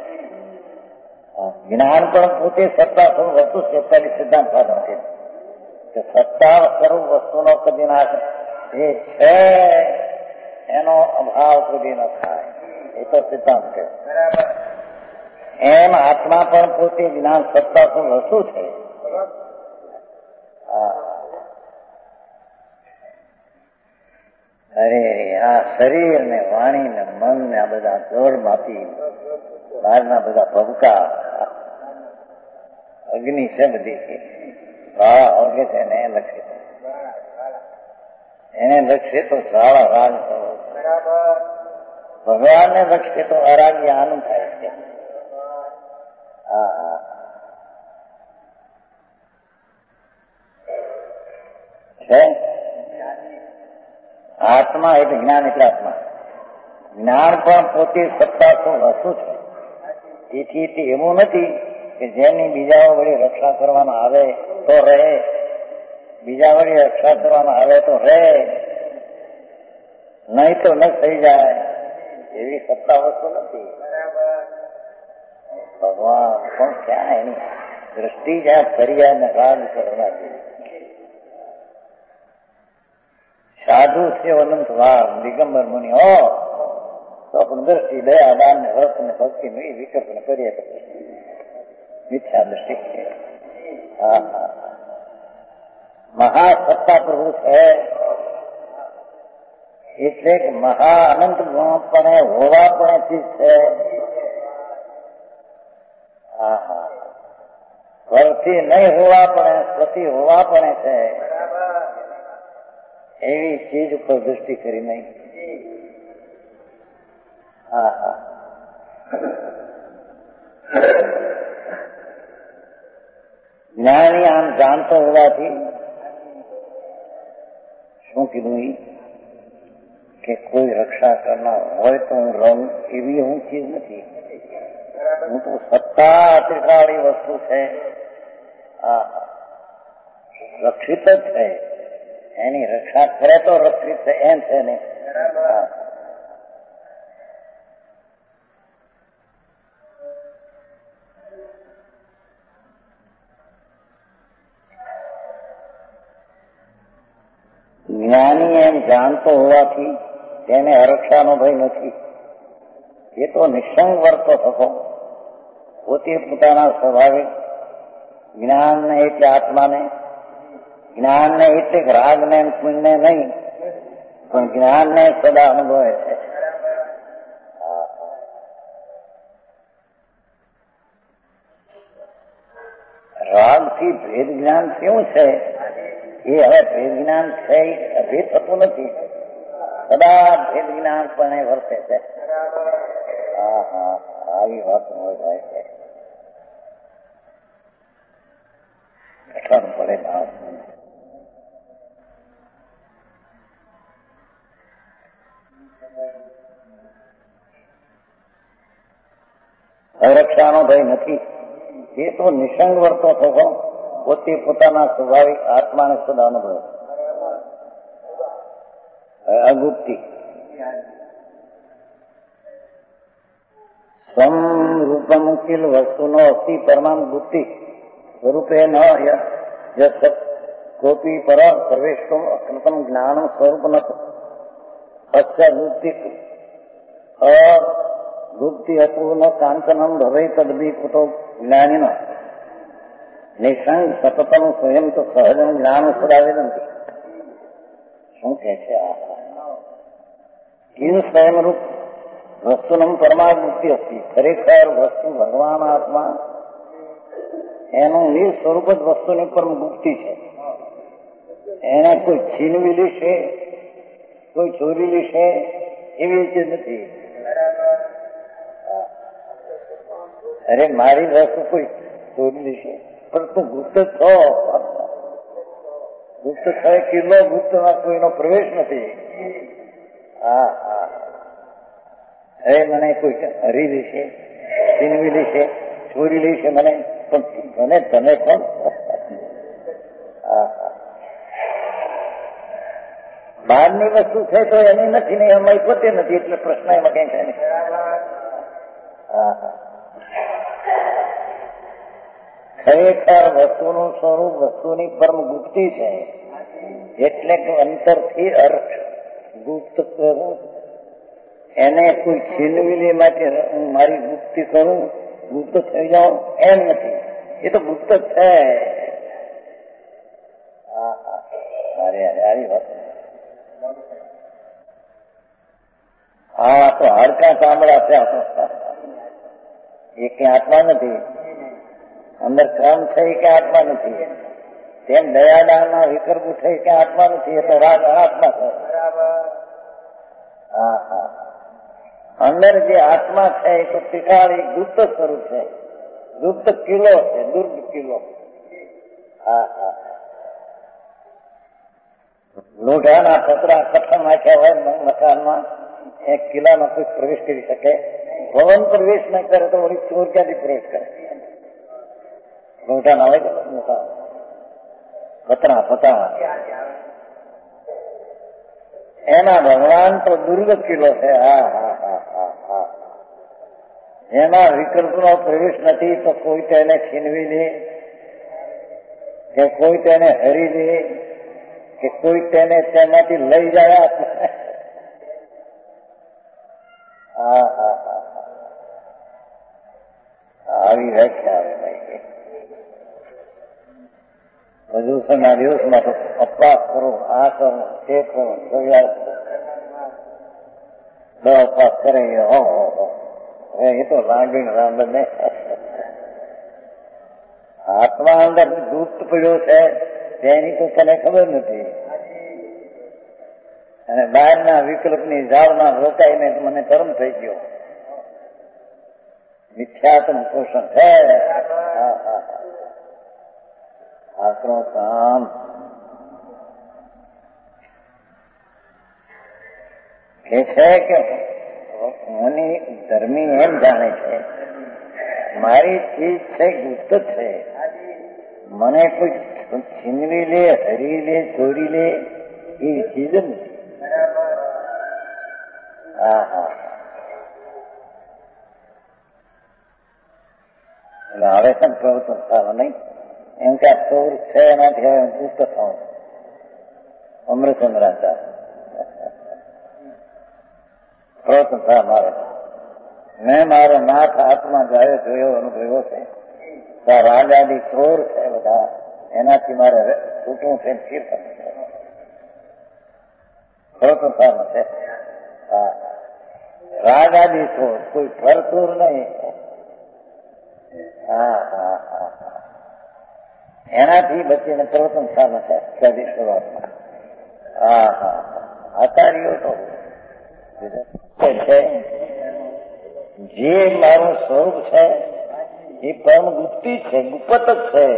જ્ઞાન પણ પોતે સત્તા સ્વરૂપ વસ્તુ છે. સિદ્ધાંત સાધન છે કે સત્તા સ્વરૂપ વસ્તુનો કદી નાશ એ છે એનો અભાવ કદી ન થાય. એ તો સિદ્ધાંત છે. એમ આત્મા પણ પોતે જ્ઞાન સત્તા સ્વરૂપ વસ્તુ છે. અરે આ શરીર ને વાણી ને મન ને આ બધા જોરમાંથી બહારના બધા ભબકા અગ્નિ છે બધી જ્વાળા ઓળખે છે એને લક્ષે એને લક્ષે તો જ્વાળા રાગ ભગવાનને લક્ષે તો અરાગ્ય આનંદ થાય છે. હા છે આત્મા એટલે જ્ઞાન એટલે આત્મા. જ્ઞાન પણ પોતે સત્તા તો વસ્તુ છે. તેથી તે એવું નથી કે જેની બીજા વડે રક્ષા કરવામાં આવે તો રહે, બીજા વડે રક્ષા કરવામાં આવે તો રહે, નહીં તો ન થઈ જાય, એવી સત્તા વસ્તુ નથી. ભગવાન પણ ક્યાં એની દ્રષ્ટિ જ્યાં ફરિયાદ ને રાગ કરવા જેવી. સાધુ છે અનંત વાર દિગંબર મુનિ હો તો પણ દ્રષ્ટિ દયા દાન ને વ્રત ને ભક્તિ નું એ વિકલ્પ ને કરીએ મિથ્યા દ્રષ્ટિ. હા હા મહાસત્તા પ્રભુ છે એટલે કે મહા અનંત ગુણપણે હોવા પણ ચીજ છે. હા હા ફરથી નહીં હોવા પણ સ્વથી હોવા પણ છે. એવી ચીજ ઉપર દૃષ્ટિ કરી નહીં. હા હા જ્ઞાની આમ જાણતો હોવાથી શું કીધું કે કોઈ રક્ષા કરનાર હોય તો હું રહું એવી હું ચીજ નથી. હું તો સત્તા અતિકાળી વસ્તુ છે. હા રક્ષિત જ છે. એની રક્ષા કરે તો રક્ષિત છે એમ છે ને. જ્ઞાની એમ જાણતો હોવાથી તેને અરક્ષાનો ભય નથી. એ તો નિઃસંગ વર્તો થતો પોતે પોતાના સ્વાભાવિક જ્ઞાનને એટલે આત્માને, જ્ઞાનને એટલે રાગને પુણ્યને નહીં પણ જ્ઞાનને સદા અનુભવે છે. રાગથી ભેદ જ્ઞાન કેવું છે એ હવે ભેદ જ્ઞાન છે અભેદ થતું નથી. સદા ભેદ જ્ઞાન પણ વર્તે છે. હા હા આવી વાત હોય છે. કઠણ પડે માણસ. અરક્ષાનો ભય નથી. એ તો નિસંગ વર્તો થતો પોતે પોતાના સ્વાભાવિક આત્માને સદા અનુભવે. અગુપ્તિ સ્વરૂપમુખિલ વસ્તુનો અસ્થિ પરમામ ગુપ્તિ સ્વરૂપે ન કોપી પર પ્રવેશ અકૃતમ જ્ઞાન સ્વરૂપ ન અસ્ય ગુપ્તિ ગુપ્તિ અપૂર્ણ કાંચનમ ભવે તદભી કુતો જ્ઞાનીનો નિસંગ સતતમ સ્વયં તો સહજમ જ્ઞાન સદાવે નથી. શું કે છે આ કિન સ્વયંરૂપ વસ્તુનમ પરમાગુપ્તિ અસ્તિ. ખરેખર વસ્તુ ભગવાન આત્મા એનું નિર સ્વરૂપ જ વસ્તુની પરમ ગુપ્તિ છે. એને કોઈ છીનવી લેશે, કોઈ ચોરી લેશે એવી ચીજ નથી. અરે મારી વસ્તુ કોઈ ચોરી લેશે પણ તું ગુપ્ત છો. ગુપ્ત છે કિલ્લો ગુપ્તમાં કોઈનો પ્રવેશ નથી. હા હા અરે મને કોઈ હરી લેશે, છીનવી લેશે, ચોરી લેશે મને પણ મને તમે કોણ? હા હા બહારની વસ્તુ છે તો એની નથી ને અમારી પોતે નથી એટલે પ્રશ્ન એમાં કઈ થાય નહીં. હા હા ખરેખર વસ્તુનું સ્વરૂપ વસ્તુની પરમ ગુપ્તિ છે. એટલે કે અંતરથી અર્થ ગુપ્ત કરું એને કોઈ છીનવી લે માટે હું મારી ગુપ્તિ કરું, ગુપ્ત થઈ જાઉં એમ નથી. એ તો ગુપ્ત છે. હા હા અરે અરે આવી વાત. હા તો હાડકા ચામડા છે. એ કઈ આત્મા નથી. અંદર ક્રમ છે એ કે આત્મા નથી. તેમ દયાદાના વિકલ્પ છે કે આત્મા નથી. એ તો રાગ આત્મા છે. હા હા અંદર જે આત્મા છે એ તો ટીકાળી ગુપ્ત સ્વરૂપ છે. ગુપ્ત કિલ્લો છે, દુર્ગ કિલ્લો. હા હા લોઢાના પતરા કઠણ નાખ્યા હોય મકાનમાં, એક કિલ્લામાં કોઈ પ્રવેશ કરી શકે? ભવન પ્રવેશ ન કરે તો વળી ચોર ક્યાંથી પ્રવેશ કરે? લોઢા ના હોય મોટા પતરા પતરા એના ભગવાન તો દુર્ગ કિલ્લો છે. હા હા હા હા હા એના વિકલ્પનો પ્રવેશ નથી તો કોઈ તેને છીનવી લે કે કોઈ તેને હરી દે કે કોઈ તેને તેમાંથી લઈ જાય. હા હા હા આવી વ્યાખ્યા આવે ભાઈ. પ્રદૂષણના દિવસમાં તો અપવાસ કરો, આ કરો, તે કરો, અપવાસ કરે. હો હવે એ તો લાગણી રાંધને આત્મા અંદર ગુપ્ત પડ્યો છે તેની તો તને ખબર નથી, અને બહારના વિકલ્પની ઝાડમાં રોકાઈને મને કર્મ થઈ ગયો. મિથ્યાત્મ પોષણ છે. આપણું કામ કે છે કે મને ધર્મી એમ જાણે છે મારી ચીજ છે ગુપ્ત છે, મને કોઈ છીનવી લે, હરી લે, ચોરી લે એવી ચીજ જ નથી. હા હા એટલે હવે છે ને પ્રવૃત્તિ સારો નહીં એમ કે આ ચોર છે એનાથી હવે ગુપ્ત થવું. અમૃતચંદ્રાચાર પ્રવૃત્તિ સાર મારે છે. મેં મારો નાથ હાથમાં ગાયો જોયો, અનુભવ્યો છે. રાજાદી ચોર છે બધા, એનાથી મારે છૂટવું છે. કીર્તન પ્રવૃત્તિ સાર છે. હા રાજાદી ચોર, કોઈ ફર ચોર નહીં. હા હા હા એનાથી બચીને પ્રવર્તન સામે છે. કદી શરૂઆતમાં હા હા આચાર્યો તો છે જે મારું સ્વરૂપ છે એ પરમ ગુપ્તી છે, ગુપ્ત જ છે.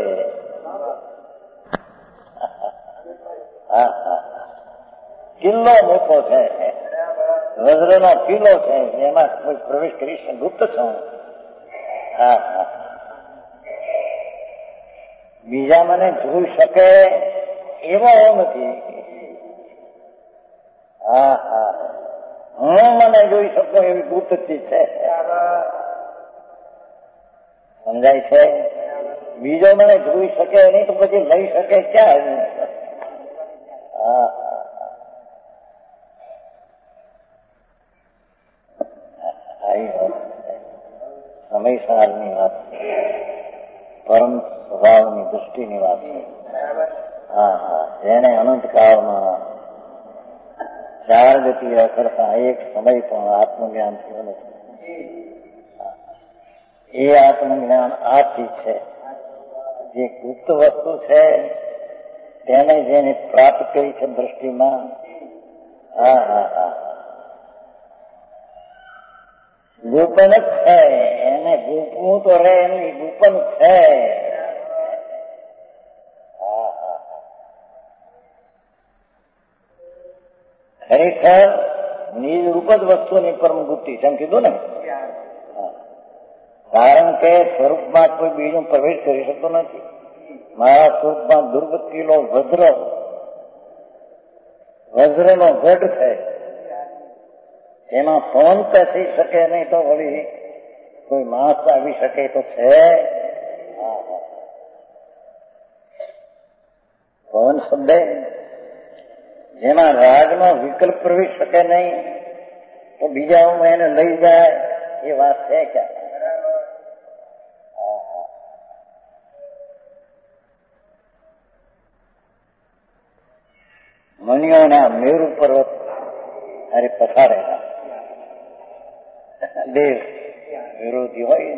હા હા કિલ્લો મોટો છે, વજ્રનો કિલ્લો છે, એમાં કોઈ પ્રવેશ કરી શકે, ગુપ્ત છું. હા હા બીજા મને જોઈ શકે એવો હું નથી. હા હા હું મને જોઈ શકું એવી ગુપ્ત ચીજ છે. સમજાય છે? બીજો મને જોઈ શકે નહીં તો પછી લઈ શકે ક્યાં? હા સમયસારની વાત, પરમ સ્વભાવની દૃષ્ટિની વાત છે. હા હા જેને અનંતકાળમાં ચાર ગતિ કરતા એક સમય પણ આત્મજ્ઞાન થયું નથી. એ આત્મજ્ઞાન આ ચીજ છે જે ગુપ્ત વસ્તુ છે તેને જેને પ્રાપ્ત કરી છે દૃષ્ટિમાં. હા હા હા ગુપન જ છે, એને ગુપવું તો રહે એનું ગુપન છે. હા હા ખરેખર નિજ રૂપ જ વસ્તુની પરમ ગુપ્તિ છે એમ કીધું ને. કારણ કે સ્વરૂપમાં કોઈ બીજું પ્રવેશ કરી શકતો નથી. મારા સ્વરૂપમાં દુર્ગ કિલ્લો વજ્ર વજ્રનો ગઢ છે, એમાં પવન પેસી શકે નહીં તો વળી કોઈ માણસ આવી શકે તો છે? પવન શબ્દ જેમાં રાજનો વિકલ્પ પ્રવેશ શકે નહીં તો બીજા હું એને લઈ જાય એ વાત છે ક્યાં? મુનિઓના મેરુ પર્વત અરે પસારેલા દેવ વિરોધી હોય,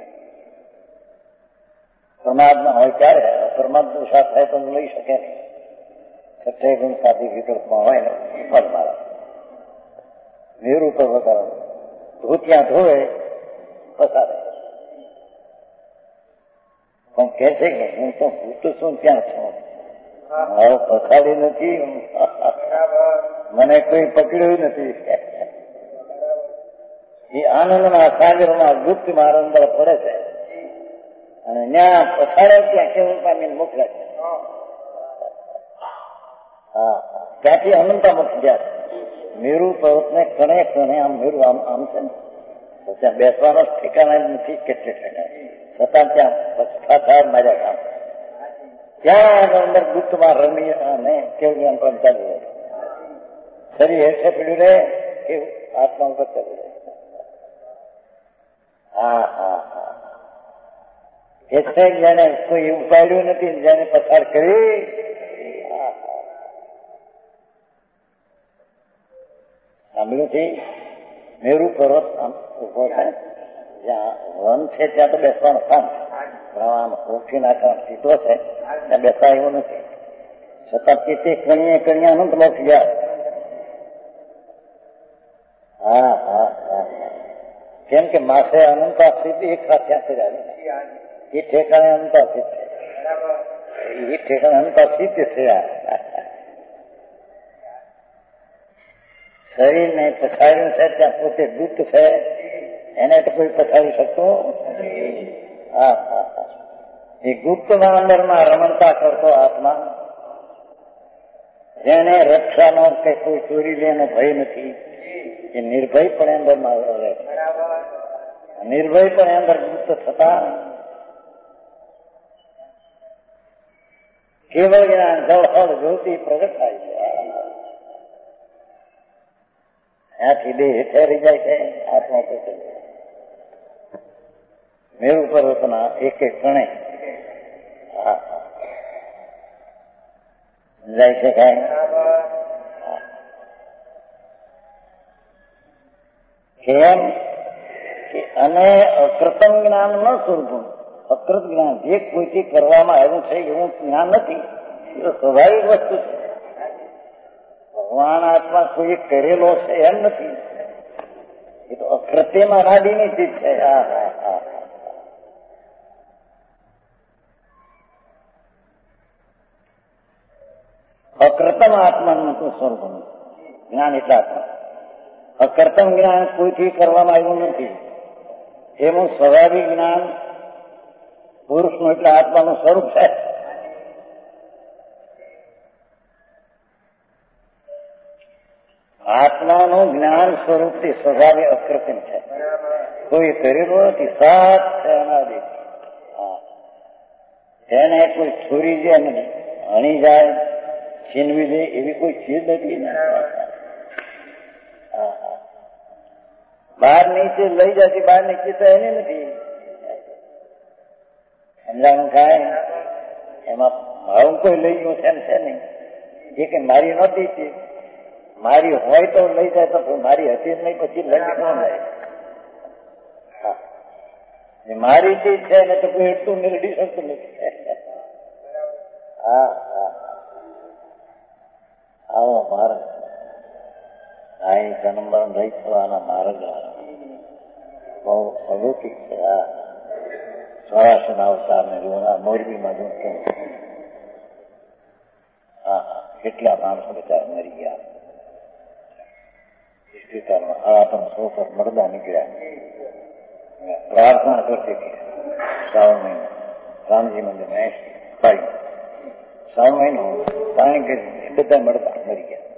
પરમાત્મા હોય ત્યારે પરમાત્મા સાથે થાય તો લઈ શકે નહીં. છઠ્ઠે ગુણ સાથે વિકલ્પમાં હોય ને ફળ મારા મેરુ પર્વત ધોતિયા ધોવે પસારે પણ કે છે કે હું તો ભૂત છું ત્યાં છું. હવે પછાડી નથી, મને કોઈ પકડ્યું નથી. એ આનંદના સાગરમાં ગુપ્ત મારા અંદર પડે છે અને ત્યાં પછાડે ત્યાં કેવું પામીને મોકલે છે. હા, ત્યાંથી અનંતા મુક્ત ગયા. મેરુ પર્વત ને કણે કણે આમ મેરુ આમ આમ છે ને, તો ત્યાં બેસવાનો ઠેકાણા નથી, કેટલે ઠેકાણે છતાં ત્યાં પાછા માર્યા કામ. ત્યાં અંદર ગુપ્તમાં રમી અને કેવું જ્ઞાન પણ ચાલુ રહે. શરીર હેઠે પીડ્યું રહે કે આત્મા ઉપર ચાલુ રહે. હા હા હા, એટલે જેને કોઈ ઉપાડ્યું નથી, જેને પસાર કરી. સાંભળ્યું છે મેરુ પર્વત ઉભો છે, જ્યાં વન છે ત્યાં તો બેસવાનું સ્થાન છે, પણ આમ ઓછી નાખવાનું સીધો છે ત્યાં બેસા એવું નથી. છતાં તે કણીએ કણીએ અનંત મોક્ષ ગયા. હા હા હા, કેમ કે માસે અનંતા સ્થિતિ એક સાથે જ આવી. એ ઠેકાણે અનંતા સ્થિત છે, એ ઠેકાણે અનંતા સ્થિત થયા. શરીરને પછાડ્યું છે ત્યાં પોતે ગુપ્ત છે, એને તો કોઈ પછાડી શકતો. હા હા હા, એ ગુપ્તના અંદરમાં રમણતા કરતો આત્મા, જેને રક્ષાનો કે કોઈ ચોરી લેનો ભય નથી, એ નિર્ભયપણે અંદરમાં રહે છે. નિર્ભયપણે અંદર ગુપ્ત થતા કેવળ જ્ઞાન જળહળ જ્યોતિ પ્રગટ થાય છે. ત્યાંથી દેહ ઠેરી જાય છે, આત્મા પોતે મેરુ પર્વતના એક એક કણે. હા, સમજાય છે કાંઈ? કેમ કે અને અકૃતમ જ્ઞાન ન સ્વરૂપ, અકૃત જ્ઞાન જે કોઈથી કરવામાં આવ્યું છે એવું જ્ઞાન નથી, એ તો સ્વાભાવિક વસ્તુ છે. ભગવાન આત્મા કોઈ કરેલો છે એમ નથી, એ તો અકૃત્યમાં અનાદિની ચીજ છે. હા હા હા, અકૃતમ આત્માનું તો સ્વરૂપ જ્ઞાન એટલે આત્મા. અકર્તમ જ્ઞાન કોઈથી કરવામાં આવ્યું નથી, એનું સ્વાભાવિક જ્ઞાન પુરુષનું એટલે આત્માનું સ્વરૂપ છે. આત્માનું જ્ઞાન સ્વરૂપથી સ્વભાવિક અકૃત્રિમ છે, કોઈ કરેલું નથી, સાત છે અનાદિ. હા, એને કોઈ છોરી જાય ને હણી જાય, છીનવી દે એવી કોઈ ચીજ નથી ને. બહાર નીચે લઈ જતી, બહાર નીચે તો એની નથી. સમજાણું થાય? એમાં મારું કોઈ લઈ ગયું છે એમ છે નહીં. એ કે મારી નહોતી ચીજ, મારી હોય તો લઈ જાય તો મારી હતી જ નહીં, પછી લઈ ન જાય. મારી ચીજ છે ને તો કોઈ એટલું મેળવી શકતું નથી. હા હા, આવો માર્ગ, અહીં જન્મ મરણ રહી થવાના માર્ગ બહુ અલૌકિક છે. આ સૌરાષ્ટ્રના અવતારને જોવા મોરબીમાં જો કેમ. હા હા, કેટલા માણસો બચારા મરી ગયા. વિસ્તારમાં આતમ સો પર મળદા નીકળ્યા. પ્રાર્થના કરતી હતી શ્રાવણ મહિનો, રામજી મંદિર મેં પાડી શ્રાવણ મહિનો પાણી કરી બધા મળતા મરી ગયા.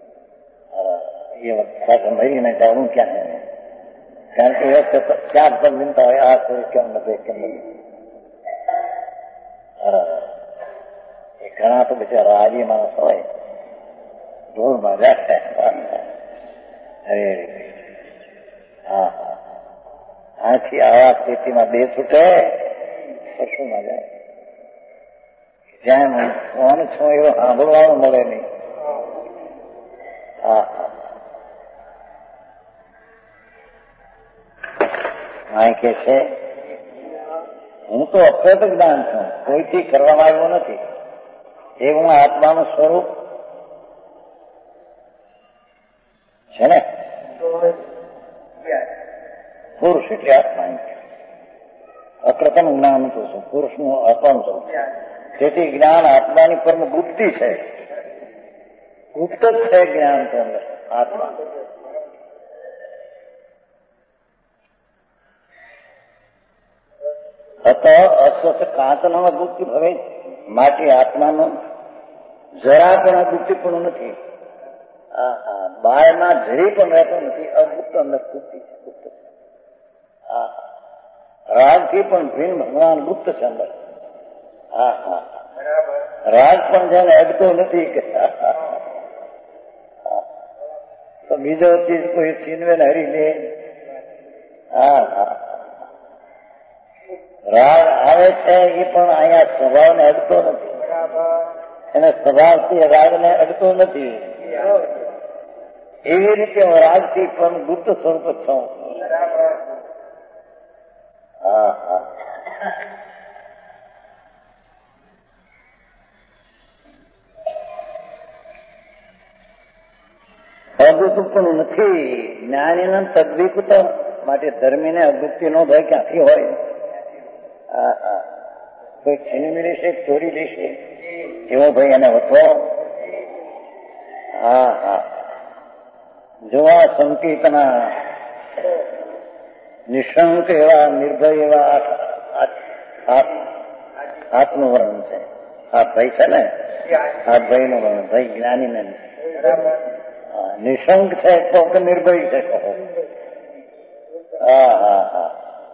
એ વખત સાથે મરીને જવું ક્યાં? કારણ કે ચાર પગ વિનતા હોય, આ શરીર કેમ નથી કેમ નથી. એ ઘણા તો બિચારા આજી માણસ હોય, ઢોરમાં જાય. અરે હા હા, આથી આવા સ્થિતિમાં બે છૂટે પશુમાં જાય. જ્યાં હું કોણ છું એવો સાંભળવાનું મળે નહીં. હા હા, આ કે છે હું તો અકૃત જ્ઞાન છું, કોઈથી કરવામાં આવ્યું નથી, એ હું આત્માનું સ્વરૂપ છે ને. પુરુષ એટલે આત્મા, અકૃતમ જ્ઞાન તો શું પુરુષનું આત્માનું સ્વરૂપ. તેથી જ્ઞાન આત્માની પરમ ગુપ્તી છે. ગુપ્ત જ છે જ્ઞાન તો અંદર આત્મા. અત અસ્વસ્થ કાંચનમાં ગુપ્તિ ભવે માટે આત્માનો જરા પણ ગુપ્તિ પણ નથી. હા હા બહારમાં જરી પણ રહેતો નથી. અગુપ્ત અંદર ગુપ્તિ છે. ગુપ્ત છે. હા રાજથી પણ ભીન ભગવાન ગુપ્ત છે અંદર. હા હા રાજ પણ જેને અડતો નથી તો બીજો ચીજ કોઈ છીનવે ને હરી લે. હા હા રાગ આવે છે એ પણ અહીંયા સ્વભાવને અડતો નથી. એને સ્વભાવથી રાગને અડતો નથી. એવી રીતે હું રાગથી પણ ગુપ્ત સ્વરૂપ છું. હા હા અગુપ્ત પણ નથી. જ્ઞાનીના તદ્વિકૃત માટે ધર્મીને અગુપ્તિ નો ભય ક્યાંથી હોય? હા હા કોઈ છીનવી લેશે, ચોરી લેશે એવો ભાઈ એને હતો. હા હા જોવા સંકેતના નિશંક એવા નિર્ભય એવા હાથનું વર્ણન છે. હાથ ભાઈ છે ને, હાથ ભાઈ નું વર્ણન. ભાઈ જ્ઞાની ને નિશંક છે કહો કે નિર્ભય છે કહો. હા હા હા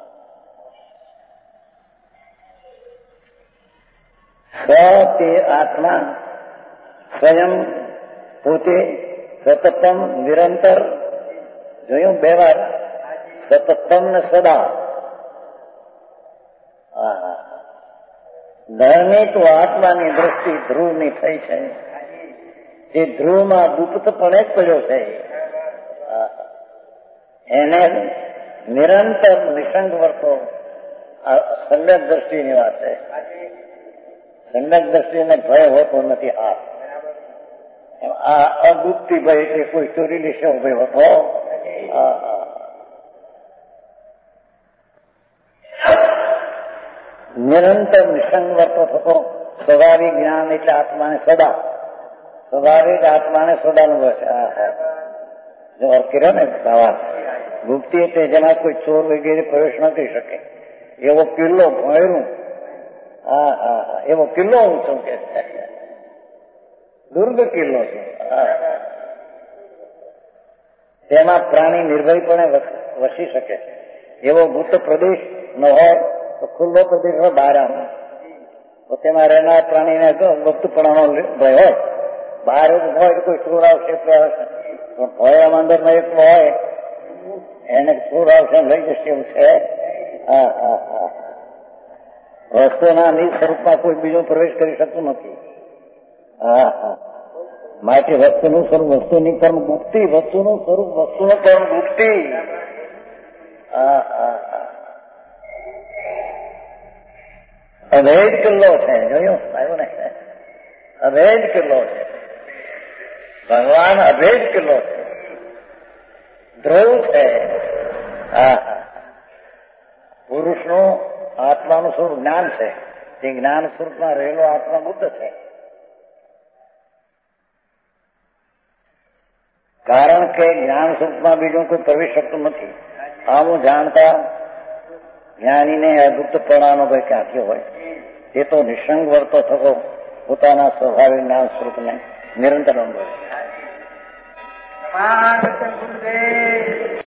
સ તે આત્મા સ્વયં પોતે સતતમ નિરંતર. જોયું બે વાર સતતમ ને સદા. હા હા ધર્મી તો આત્માની દ્રષ્ટિ ધ્રુવની થઈ છે. એ ધ્રુવમાં ગુપ્તપણે જ પડ્યો છે. એને નિરંતર નિશંક વર્તો સમ્યક દ્રષ્ટિની વાત છે. સમ્યક દ્રષ્ટિને ભય હોતો નથી. હાથ આ અગુપ્તિ ભય એટલે કોઈ ચોરી લેશે ભય હોતો. નિરંતર નિશંક વર્તો થતો. સ્વાભાવિક જ્ઞાન એટલે આત્માને સદા. સ્વાભાવિક આત્માને સદાનુભવ છે. જો અર્થ કર્યો ને દાવા ગુપ્તિ એટલે જેમાં કોઈ ચોર વગેરે પ્રવેશ ન કરી શકે એવો કિલ્લો ભણેલું. હા હા હા એવો કિલ્લો હું છું કે દુર્ગ કિલ્લો છે. તેમાં પ્રાણી નિર્ભયપણે વસી શકે છે. એવો ગુપ્ત પ્રદેશ ન હોય તો ખુલ્લો પ્રદેશ હોય બહાર તો તેમાં રહેનાર પ્રાણીને ગુપ્તપણાનો ભય હોય. બહાર હોય તો કોઈ ચોર આવશે પણ ભયામાં અંદર એક હોય એને ચોર આવશે લઈ જશે એવું છે. હા હા હા વસ્તુના નિજ સ્વરૂપમાં કોઈ બીજો પ્રવેશ કરી શકતું નથી. હા હા માટે વસ્તુનું સ્વરૂપ વસ્તુની કર્મ મુક્તિ. વસ્તુનું સ્વરૂપ વસ્તુનું કર્મ મુક્તિ. હા હા હા અભેદ કિલ્લો છે. જોયું આવ્યું ને? અભેદ કિલ્લો છે. ભગવાન અભેદ કિલ્લો છે. ધ્રુવ છે. હા હા પુરુષનું આત્માનું સ્વરૂપ જ્ઞાન છે. તે જ્ઞાન સ્વરૂપમાં રહેલો આત્મા બુદ્ધ છે. કારણ કે જ્ઞાન સ્વરૂપમાં બીજું કોઈ પ્રવેશ શકતું નથી. આવું જાણતા જ્ઞાનીને અગુપ્તપણાનો ભય ક્યાંથી હોય? એ તો નિશંક વર્તો થતો પોતાના સ્વાભાવિક જ્ઞાન સ્વરૂપને નિરંતર અનુભવે.